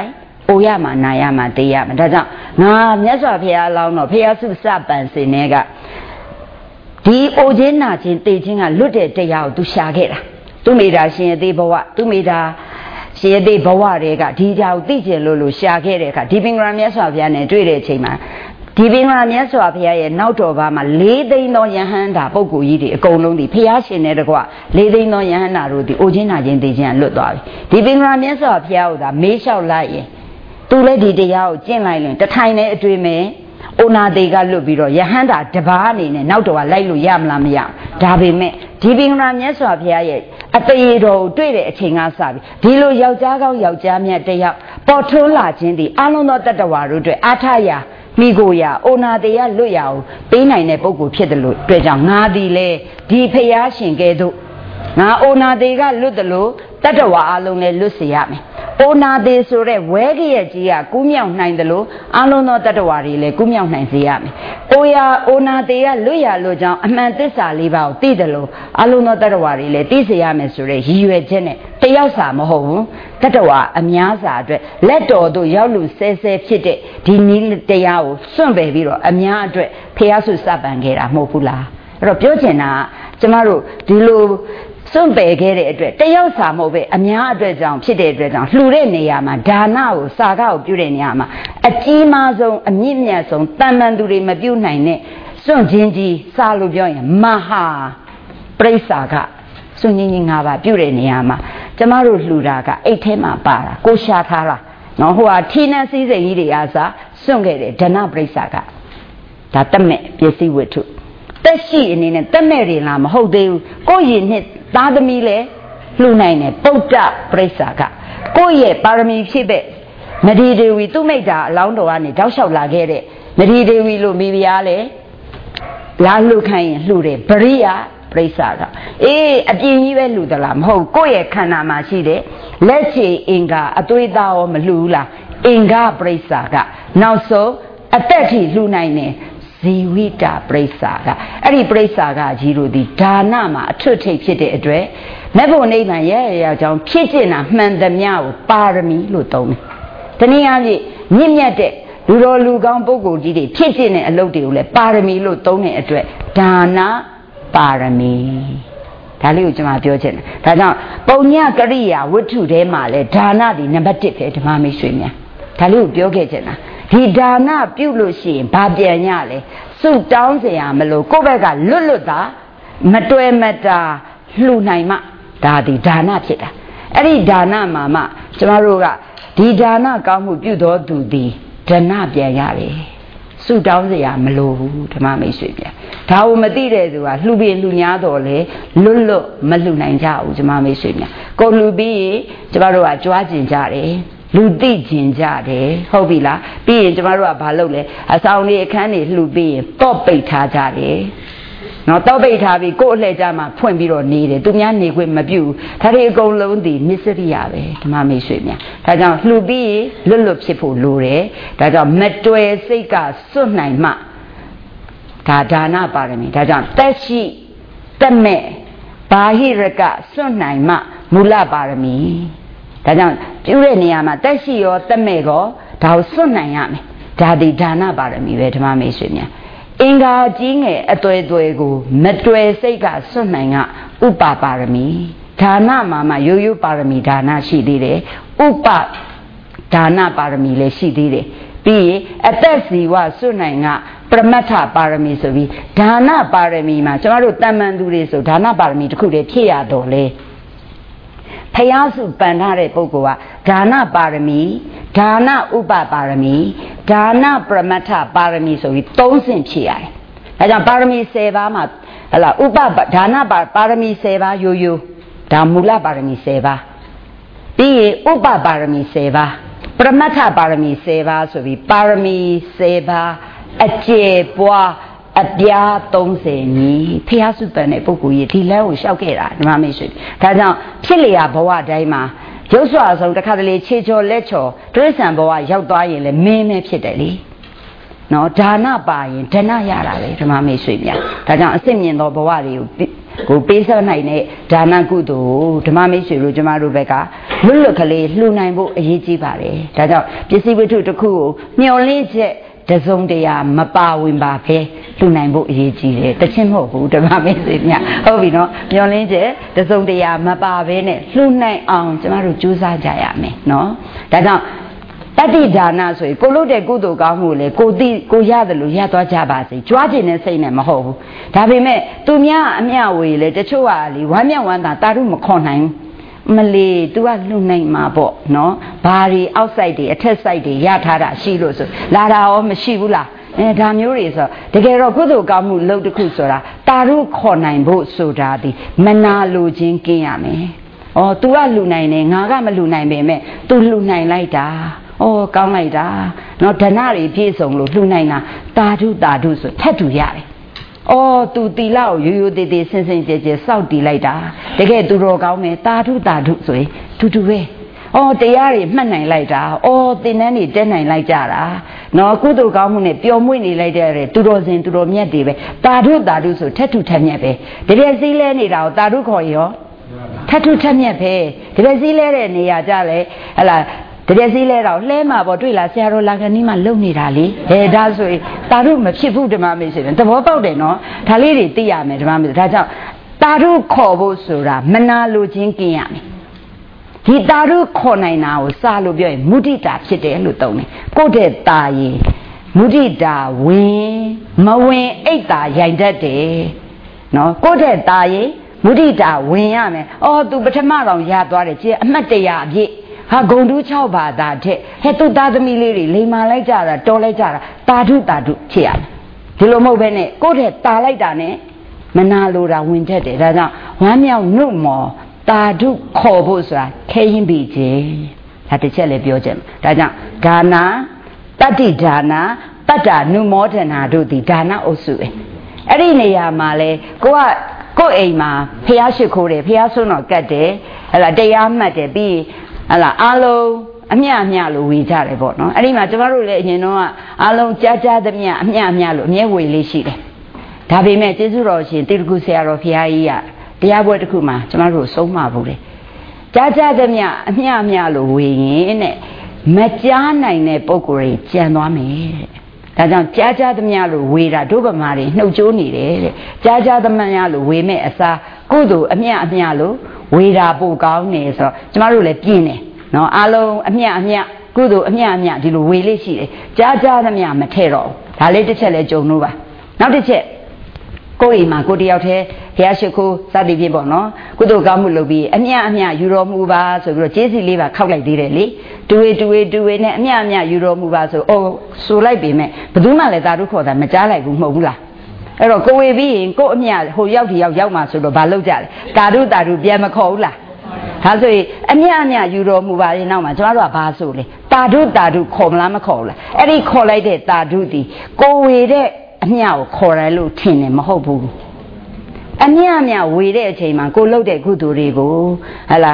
အိုရမှာနာရမှာတေးရမှာဒါကြောင့်ငါမြတ်စွာဘုရားလောင်းတော့ဘုရားစုစပန်စင်တွေကဒီအိုခြင်းနာခြင်းတေးခြင်းကလွတ်တဲ့တရားကိုသူရှာခဲ့တာသူမိတာရှင်ရသေးဘဝသူမိတာရှင်ရသေးဘဝတွေကဒီတရားကိုသိကျင်လို့ရှာခဲ့တဲ့အခါဒီပင်ကရာမြတ်စွာဘုရားနဲ့တွေ့တဲ့အချိန်မှာဒီပင်ကရာမြတ်စွာဘုရားရဲ့နောက်တော်ဘာမှာ၄သိန်းသောယဟန္တာပုဂ္ဂိုလ်ကြီးတွေအကုန်လုံးဒီဘုရားရှင်နဲ့တကွ၄သိန်းသောယဟန္တာတို့ဒီအိုခြင်းနာခြင်းတေးခြင်းကလွတ်သွားပြီဒီပင်ကရာမြတ်စွာဘုရားကိုသာမေးလျှောက်လိုက်ရင်သူလည်းဒီတရားကိုကျင့်လိုက်ရင်တထိုင်နဲ့အတွေ့မဲ့အိုနာသေးကလွတ်ပြီးတော့ယဟန္တာတပါးအနေနဲ့နောက်တော်ကလိုက်လို့ရမလားမရဒါပေမဲ့ဒီပင်ကရာမြတ်စွာဘုရားရဲ့အတရေတော်ကိုတွေ့တဲ့အချိန်ကစပြီးဒီလိုယောက်ျားကောင်းယောက်ျားမြတ်တယောက်ပေါ်ထွန်းလာခြင်းဒီအလုံးသောတတ္တဝါတို့အတွက်အားထရာမိကိုရာအိုနာသေးရလွတ်ရအောင်ပေးနိုင်တဲ့ပုဂ္ဂိုလ်ဖြစ်တယ်လို့တွေ့ကြောင်းငါသည်လေဒီဖျားရှင်ကဲ့သို့ငါအိုနာသေးကလွတ်တယ်လို့တတ္တဝါအလုံးလည်းလွတ်စေရမယ်အိုနာသေးဆိုတဲ့ဝဲကရဲ့ကြီးကကူးမြောက်နိုင်တယ်လို့အလုံးသောတတ္တဝါတွေလည်းကူးမြောက်နိုင်စေရမယ်အိုနာသေးကလွတ်ရလို့ကြောင့်အမှန်သစ္စာလေးပါးကိုသိတယ်လို့အလုံးသောတတ္တဝါတွေလည်းသိစေရမယ်ဆိုတဲ့ရည်ရွယ်ချက်နဲ့တယောက်စာမဟုတ်ဘူးတတ္တဝါအများစာအတွက်လက်တော်တို့ရောက်လူဆဲဆဲဖြစ်တဲ့ဒီနည်းတရားကိုစွန့်ပယ်ပြီးတော့အများအတွက်ဖျားဆုစပန်ခဲ့တာမဟုတ်ဘူးလားအဲ့တော့ပြောချင်တာကကျမတို့ဒီလိုစွန့်ပယ်ခဲ့တဲ့အတွက်တယောက်စာမဟုတ်ပဲအများအတွက်ကြောင့်ဖြစ်တဲ့အတွက်ကြောင့်လှူတဲ့နေရာမှာဒါနကိုစာကကိုပြုတဲ့နေရာမှာအကြီးမားဆုံးအမြင့်မြတ်ဆုံးတန်မှန်သူတွေမပြုနိုင်တဲ့စွန့်ခြင်းကြီးစာလို့ပြောရင်မဟာပရိစ္ဆာကစွန့်ခြင်းကြီး၅ပါးပြုတဲ့နေရာမှာကျမတို့လှူတာကအိတ်ထဲမှာပါတာကိုရှာထားတာနော်ဟိုဟာထီးနှံစည်းစိမ်ကြီးတွေအားစားစွန့်ခဲ့တဲ့ဒဏပရိစ္ဆာကဒါတမဲ့ပစ္စည်းဝတ္ထုတက်ရှိအနေနဲ့တက်မဲ့တွေလားမဟုတ်သေးဘူးကိုယ့်ရည်နှစ်သားသမီးလည်းလှူနိုင်တယ်ပုဒ္ဒပရိစ္ဆာကကိုယ့်ရဲ့ပါရမီဖြစ်တဲ့မဒီဒေဝီသူမိတ်တာအလောင်းတော်ကနေတောက်လျှောက်လာခဲ့တဲ့မဒီဒေဝီလို့မိဖုရားလေလာလှူခိုင်းရင်လှူတယ်ပရိယပရိစ္ဆာကအေးအပြင်းကြီးပဲလှူသလားမဟုတ်ကိုယ့်ရဲ့ခန္ဓာမှာရှိတဲ့လက်ချေအင်္ဂါအသွေးသားရောမလှူဘူးလားအင်္ဂါပရိစ္ဆာကနောက်ဆုံးအသက်ထိလှူနိုင်တယ်ဇီဝိတပရိစ္ဆာကအဲ့ဒီပရိစ္ဆာကကြီးတို့ဒီဒါနမှာအထွတ်ထိပ်ဖြစ်တဲ့အတွက်မေဖို့နိဗ္ဗာန်ရဲ့အကြောင်းဖြစ်ကျင်တာမှန်သမျှကိုပါရမီလို့သုံးတယ်။တနည်းအားဖြင့်မြင့်မြတ်တဲ့လူတော်လူကောင်းပုဂ္ဂိုလ်ကြီးတွေဖြစ်ကျင်တဲ့အလုပ်တွေကိုလည်းပါရမီလို့သုံးတဲ့အတွက်ဒါနပါရမီဒါလေးကိုကျွန်မပြောချင်တယ်။ဒါကြောင့်ပုံညကရိယာဝတ္ထုထဲမှာလဲဒါနဒီနံပါတ်1ပဲဓမ္မမိတ်ဆွေများဒါလေးကိုပြောခဲ့ချင်တာဒီဒါနပြုလို့ရှိရင်ဘာပြန်ရလဲစုတောင်းเสียမလို့ကိုယ့်ဘက်ကလွတ်တာမတွယ်မတာလှူနိုင်မှဒါဒီဒါနဖြစ်တာအဲ့ဒီဒါနမှာမှကျမတို့ကဒီဒါနကောင်းမှုပြုတော်သူသည်ဒါနပြန်ရတယ်စုတောင်းเสียမလို့ဓမ္မမိတ်ဆွေပြန်ဒါကိုမသိတဲ့သူကလှူပြီးလှူညာတော်လေလွတ်မလှူနိုင်ကြဘူးဓမ္မမိတ်ဆွေပြန်ကိုလှူပြီးကျမတို့ကကြွားကျင်ကြတယ်လူသိကျင်ကြတယ်ဟုတ်ပြီလားပြီးရင်ကျမတို့ကဘာလုပ်လဲအဆောင်လေးအခန်းတွေလှူပြီးရင်တော့ပိတ်ထားကြတယ်နော်တော့ပိတ်ထားပြီးကိုယ့်အလှည့်ကြမှာဖွင့်ပြီးတော့နေတယ်သူများနေခွင့်မပြုဘူးဒါတွေအကုန်လုံးဒီမစ္စရိယပဲဓမ္မမိတ်ဆွေများဒါကြောင့်လှူပြီးလွတ်ဖြစ်ဖို့လိုတယ်ဒါကြောင့်မတွယ်စိတ်ကစွန့်နိုင်မှဒါနပါရမီဒါကြောင့်တက်ရှိတက်မဲ့ဘာဟိရကစွန့်နိုင်မှမူလပါရမီဒါကြောင့်ပြုတဲ့နေရာမှာတက်ရှိရောတက်မဲ့ကောဒါကိုစွန့်နိုင်ရမယ်ဒါဒီဒါနပါရမီပဲဓမ္မမိတ်ဆွေများအင်္ဂါကြီးငယ်အသွယ်ကိုမတွယ်စိတ်ကစွန့်နိုင်ကဥပပါရမီဒါနမှာမှရိုးရိုးပါရမီဒါနရှိသေးတယ်ဥပဒါနပါရမီလည်းရှိသေးတယ်ပြီးရင်အသက်ဇီဝစွန့်နိုင်ကပရမတ္ထပါရမီဆိုပြီးဒါနပါရမီမှာကျွန်တော်တို့တမ္မန်သူတွေဆိုဒါနပါရမီတစ်ခုတည်းဖြစ်ရတော့လေဖျားစုပန်ထားတဲ့ပုဂ္ဂိုလ်ကဒါနပါရမီဒါနဥပပါရမီဒါနပရမတ္ထပါရမီဆိုပြီး3ဆင့်ဖြစ်ရတယ်။ဒါကြောင့်ပါရမီ10ပါးမှာဟလာဥပဒါနပါရမီ10ပါးရိုးရိုးဒါမူလပါရမီ10ပါးပြီးရင်ဥပပါရမီ10ပါးပရမတ္ထပါရမီ10ပါးဆိုပြီးပါရမီ10ပါးအကျေပွားအပြား30ညီဖျားစုပန်တဲ့ပုဂ္ဂိုလ်ကြီးဒီလမ်းကိုလျှောက်ခဲ့တာဓမ္မမိတ်ဆွေဒါကြောင့်ဖြစ်လျာဘဝတိုင်းမှာရုပ်စွာဆုံးတစ်ခါတလေခြေချော်လက်ချော်တိရစ္ဆာန်ဘဝရောက်သွားရင်လည်းမင်းမဲဖြစ်တယ်လေနော်ဒါနပါရင်ဒဏရတာလေဓမ္မမိတ်ဆွေများဒါကြောင့်အစစ်မြင်သောဘဝတွေကိုကိုပေးဆက်နိုင်တဲ့ဒါနကုသိုလ်ဓမ္မမိတ်ဆွေတို့ကျမတို့ဘက်ကလွတ်လွတ်ကလေးလှူနိုင်ဖို့အရေးကြီးပါတယ်ဒါကြောင့်ပစ္စည်းဝတ္ထုတစ်ခုကိုမျှော်လင့်ချက်တစုံတရာမပါဝင်ပါပဲလှူနိုင်ဖို့အရေးကြီးတယ်တချင်းမဟုတ်ဘူးဓမ္မမိတ်ဆွေများဟုတ်ပြီနော်မျှော်လင့်ချက်တစုံတရာမပါဘဲနဲ့လှူနိုင်အောင်ကျမတို့ကြိုးစားကြရမယ်နော်ဒါကြောင့်တတိဒါနဆိုရင်ကိုလို့တဲ့ကုသိုလ်ကောင်းမှုလေကိုရတယ်လို့ရသွားကြပါစေကြွားခြင်းနဲ့စိတ်နဲ့မဟုတ်ဘူးဒါပေမဲ့သူများအမျှဝေလေတချို့ကလေဝမ်းမြောက်ဝမ်းသာတာရုမခေါ်နိုင်မလီ तू ကလှူနိုင်မှာပေါ့နော်ဘာတွေအောက်ဆိုင်တွေအထက်ဆိုင်တွေရထားတာရှိလို့ဆိုလာတာရောမရှိဘူးလားဒါမျိုးတွေဆိုတကယ်တော့ကုသိုလ်ကောင်းမှုလုပ်တစ်ခုဆိုတာတာရုခေါ်နိုင်ဖို့ဆိုတာဒီမနာလိုခြင်းကင်းရမယ်။तू ကလှူနိုင်တယ်ငါကမလှူနိုင်ပေမဲ့ तू လှူနိုင်လိုက်တာ။ကောင်းလိုက်တာ။နော်ဒဏတွေပြည့်စုံလို့လှူနိုင်တာတာဓုဆိုထက်တူရတယ်။तू တီလာကိုရိုးသေးသေးစင်စင်ကြဲကြဲစောက်တီလိုက်တာ။တကယ်သူတော်ကောင်းမယ်တာဓုဆိုရင်တူပဲ။တရားတွေမှတ်နိုင်လိုက်တာ။သင်္นานတွေတက်နိုင်လိုက်ကြတာ။နော်ကုသိုလ်ကောင်းမှုနဲ့ပျော်မွေ့နေလိုက်တဲ့သူတော်စင်သူတော်မြတ်တွေပဲ။တာဓုဆိုထက်တူထက်မြတ်ပဲ။တကယ်စည်းလဲနေတာကိုတာဓုခေါ်ရောထက်တူထက်မြတ်ပဲ။တကယ်စည်းလဲတဲ့နေရာကြလဲဟလာတကယ်စည်းလဲတော့လှဲမှာပေါ့တွေ့လားဆရာတော်လာခဏီးမှလုံနေတာလေဒါဆိုရင်တာရုမဖြစ်ဘူးဓမ္မမိတ်ဆွေသဘောပေါက်တယ်နော်ဒါလေးတွေသိရမယ်ဓမ္မမိတ်ဆွေဒါကြောင့်တာရုခေါ်ဖို့ဆိုတာမနာလိုခြင်းကင်းရမယ်ဒီတာရုခေါ်နိုင်တာကိုစာလို့ပြောရင်မုဒိတာဖြစ်တယ်လို့သုံးတယ်ကိုယ့်တဲ့တာရင်မုဒိတာဝင်မဝင်အိတ်တာရိုင်တတ်တယ်နော်ကိုယ့်တဲ့တာရင်မုဒိတာဝင်ရမယ်သူပထမတော့ရသွားတယ်ကြည့်အမှတ်တရအပြည့်ဟာဂုံတူး6ပါးသားတဲ့သူ့သားသမီးလေးတွေလိမ်မာလိုက်ကြတာတော်လိုက်ကြတာတာဓုဖြစ်ရတယ်ဒီလိုမဟုတ်ဘဲနဲ့ကိုယ့်တဲ့တာလိုက်တာနဲ့မနာလိုတာဝင်တတ်တယ်ဒါကြောင့်ဝမ်းမြောက်နှုတ်မော်တာဓုခေါ်ဖို့ဆိုတာခဲရင်ပြီးခြင်းဒါတစ်ချက်လည်းပြောချင်ဒါကြောင့်ဒါနာတတ္တိဒါနာတတ္တနုမောဒနာတို့ဒီဒါနအုပ်စုပဲအဲ့ဒီနေရာမှာလဲကိုအိမ်မှာဖျားရှိခိုးတယ်ဖျားဆွန်းတော်ကတ်တယ်ဟဲ့လားတရားမှတ်တယ်ပြီးအားလုံးအမျှလို့ဝေကြတယ်ပေါ့နော်အဲ့ဒီမှာကျမတို့လည်းအရင်တော့အားလုံးကြားသမျှအမျှလို့အမြဲဝေလေးရှိတယ်ဒါပေမဲ့ကျေးဇူးတော်ရှင်တိတ္တကုဆရာတော်ဘုရားကြီးကတရားပွဲတစ်ခုမှာကျမတို့ဆုံးမဘူးလေကြားသမျှအမျှလို့ဝေရင်တဲ့မကြားနိုင်တဲ့ပုံကိုယ်တွေကြံသွားမယ်တဲ့ဒါကြောင့်ကြားသမျှလို့ဝေတာဒုဗမာတွေနှုတ်ကြိုးနေတယ်တဲ့ကြားသမျှလို့ဝေမဲ့အစားကုသိုလ်အမျှလို့ဝေတာပို့ကောင်းနေဆိုတော့ကျမတို့လည်းပြင်းတယ်နော်အားလုံးအမျှကုသိုလ်အမျှဒီလိုဝေလေးရှိတယ်ကြားသမျှမထဲ့တော့ဒါလေးတစ်ချက်လည်းကြုံလို့ပါနောက်တစ်ချက်ကိုယ်အိမ်မှာကိုတယောက်တည်းဘုရားရှိခိုးစသည်ဖြင့်ပေါ့နော်ကုသိုလ်ကောင်းမှုလုပ်ပြီးအမျှယူတော်မူပါဆိုပြီးတော့ကျေးဇူးလေးပါခောက်လိုက်သေးတယ်လေတူဝေနဲ့အမျှယူတော်မူပါဆိုဆိုလိုက်ပေမဲ့ဘယ်သူမှလည်းသာဓုခေါ်တာမကြားလိုက်ဘူးမဟုတ်ဘူးလားအဲ့တော့ကိုဝေပြီးရင်ကိုအမျှဟိုရောက်ဒီရောက်မှာဆိုတော့ဘာလုပ်ကြလဲတာဓုပြန်မခေါ်ဘူးလားဒါဆိုရင်အမျှယူတော်မူပါရင်နောက်မှာကျမတို့ကဘာဆိုလဲတာဓုခေါ်မလားမခေါ်ဘူးလားအဲ့ဒီခေါ်လိုက်တဲ့တာဓုဒီကိုဝေတဲ့အမျှကိုခေါ်တယ်လို့ထင်တယ်မဟုတ်ဘူးအမျှဝေတဲ့အချိန်မှာကိုလှုပ်တဲ့ကုသိုလ်တွေကိုဟလာ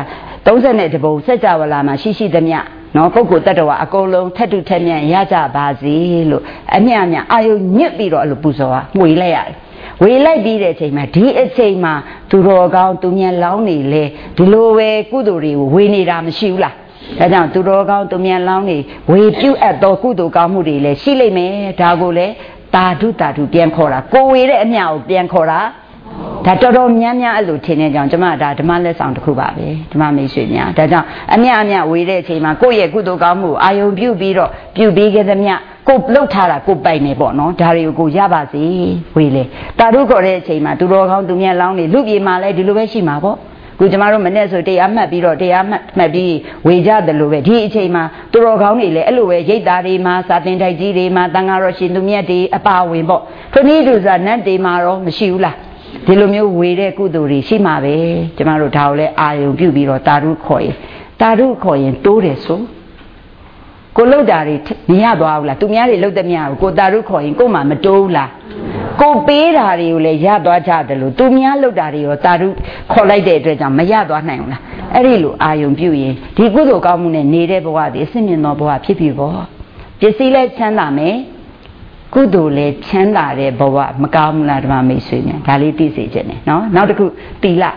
32ဘုံစัจ java လာမှာရှိသမျှနော်ပုဂ္ဂိုလ်တ attva အကုန်လုံးထက်တူထက်မြတ်ရကြပါစေလို့အမျှအာယုညစ်ပြီးတော့အဲ့လိုပူဇော်ဝေလိုက်ရတယ်ဝေလိုက်ပြီးတဲ့အချိန်မှာဒီအချိန်မှာသူတော်ကောင်းသူမြတ်လောင်းနေလေဒီလိုပဲကုသိုလ်တွေကိုဝေနေတာမရှိဘူးလားဒါကြောင့်သူတော်ကောင်းသူမြတ်လောင်းနေဝေပြုအပ်သောကုသိုလ်ကောင်းမှုတွေလည်းရှိလိမ့်မယ်ဒါကိုလည်းတာဓုပြန်ခေါ်တာကိုဝေတဲ့အမျှကိုပြန်ခေါ်တာဒါတော်တော်များအဲ့လိုထင်နေကြအောင်ကျမဒါဓမ္မလက်ဆောင်တစ်ခုပါပဲဓမ္မမိတ်ဆွေများဒါကြောင့်အမျှဝေတဲ့အချိန်မှာကိုယ့်ရဲ့ကုသိုလ်ကောင်းမှုအာယုံပြုပြီးတော့ပြုပြီးခဲ့သမျှကိုလှုပ်ထားတာကိုပိုင်နေပေါ့နော်ဒါတွေကိုရပါစေဝေလေတာဓုခေါ်တဲ့အချိန်မှာသူတော်ကောင်းသူမြတ်လောင်းနေလူပြေမှာလဲဒီလိုပဲရှိမှာပေါ့ခုကျမတို့မနေ့ဆိုတရားမှတ်ပြီးတော့တရားမှတ်ပြီးဝေကြတယ်လို့ပဲဒီအချိန်မှာသူတော်ကောင်းတွေလည်းအဲ့လိုပဲရိတ်သားတွေမှာစာတင်တိုက်ကြီးတွေမှာတန်ဃာတော်ရှင်သူမြတ်တွေအပါဝင်ပေါ့ခဏိတုဇာနတ်တွေမှာတော့မရှိဘူးလားဒီလိုမျိုးဝေတဲ့ကုသိုလ်တွေရှိမှာပဲကျမတို့ဒါကိုလည်းအာယုံပြုပြီးတော့တာဓုခေါ်ရင်တိုးတယ်ဆိုကိုလှုပ်တာတွေမရသွားဘူးလားသူများတွေလှုပ်တဲ့များကိုတာဓုခေါ်ရင်ကို့မှာမတိုးဘူးလားကိုပေးတာတွေကိုလည်းရသွားကြတယ်လို့သူများလှုပ်တာတွေရောတာဓုခေါ်လိုက်တဲ့အတွက်ကြောင့်မရသွားနိုင်ဘူးလားအဲ့ဒီလိုအာယုံပြုရင်ဒီကုသိုလ်ကောင်းမှုနဲ့နေတဲ့ဘဝဒီအစစ်မြင့်သောဘဝဖြစ်ပြီပေါ့ပစ္စည်းလည်းချမ်းသာမယ်ကုသိုလ်လည်းချမ်းသာတဲ့ဘဝမကောင်းဘူးလားဓမ္မမိတ်ဆွေများဒါလေးသိစေချင်တယ်နော်နောက်တစ်ခုသီလ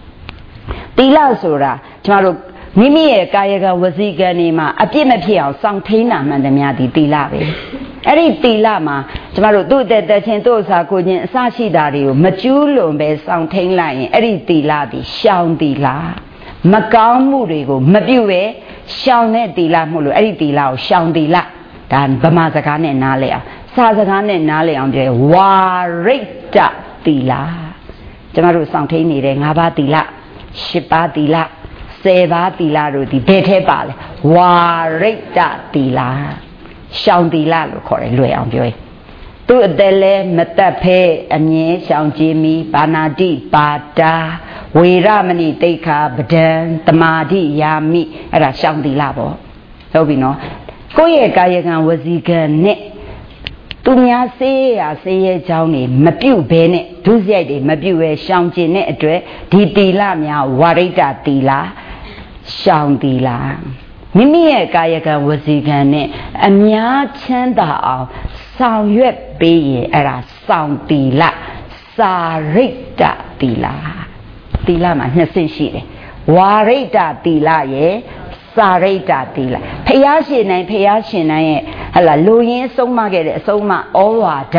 ဆိုတာကျမတို့မိမိရဲ့ကာယကံဝစီကံတွေမှာအပြစ်မဖြစ်အောင်စောင့်ထိန်းတာမှန်သမျှဒီသီလပဲအဲ့ဒီသီလမှာကျမတို့သူ့အသက်သက်ချင်းသူ့ဥစ္စာကိုချင်းအစရှိတာတွေကိုမကျူးလွန်ပဲစောင့်ထိန်းလိုက်ရင်အဲ့ဒီသီလဒီရှောင်သီလမကောင်းမှုတွေကိုမပြုပဲရှောင်တဲ့သီလမို့လို့အဲ့ဒီသီလကိုရှောင်သီလဒါဗမာစကားနဲ့နားလဲအောင်စာစကားနဲ့နားလဲအောင်ပြောဝါရိတ္တသီလကျမတို့စောင့်ထိန်းနေတဲ့၅ပါးသီလ၈ပါးသီလ10ပါးသီလတို့ဒီဘယ်ထဲပါလဲဝါရိတ္တသီလရှောင်သီလလို့ခေါ်တယ်လွယ်အောင်ပြောရင်သူ့အသက်လဲမတက်ဖဲအမြဲရှောင်ကြည်မိဘာနာတိပါတာဝေရမဏိတိခာပဒံတမာတိယာမိအဲ့ဒါရှောင်သီလပေါ့ဟုတ်ပြီနော်ကိုယ့်ရဲ့ကာယကံဝစီကံနဲ့သူများဆေးရဲကြောင်းနေမပြုတ်ဘဲနဲ့ဒုစရိုက်တွေမပြုတ်ပဲရှောင်ကျင်တဲ့အတွက်ဒီသီလများဝါရိတ္တသီလရှောင်သီလမိမိရဲ့ကာယကံဝစီကံနဲ့အများချမ်းသာအောင်ဆောင်ရွက်ပေးရင်အဲ့ဒါဆောင်သီလစာရိတ္တသီလသီလမှာ2ဆင့်ရှိတယ်ဝါရိတ္တသီလရဲ့စာရိတ္တသီလဖျားရှင်တိုင်းရဲ့ဟလာလူရင်းဆုံးမခဲ့တဲ့အဆုံးမဩဝါဒ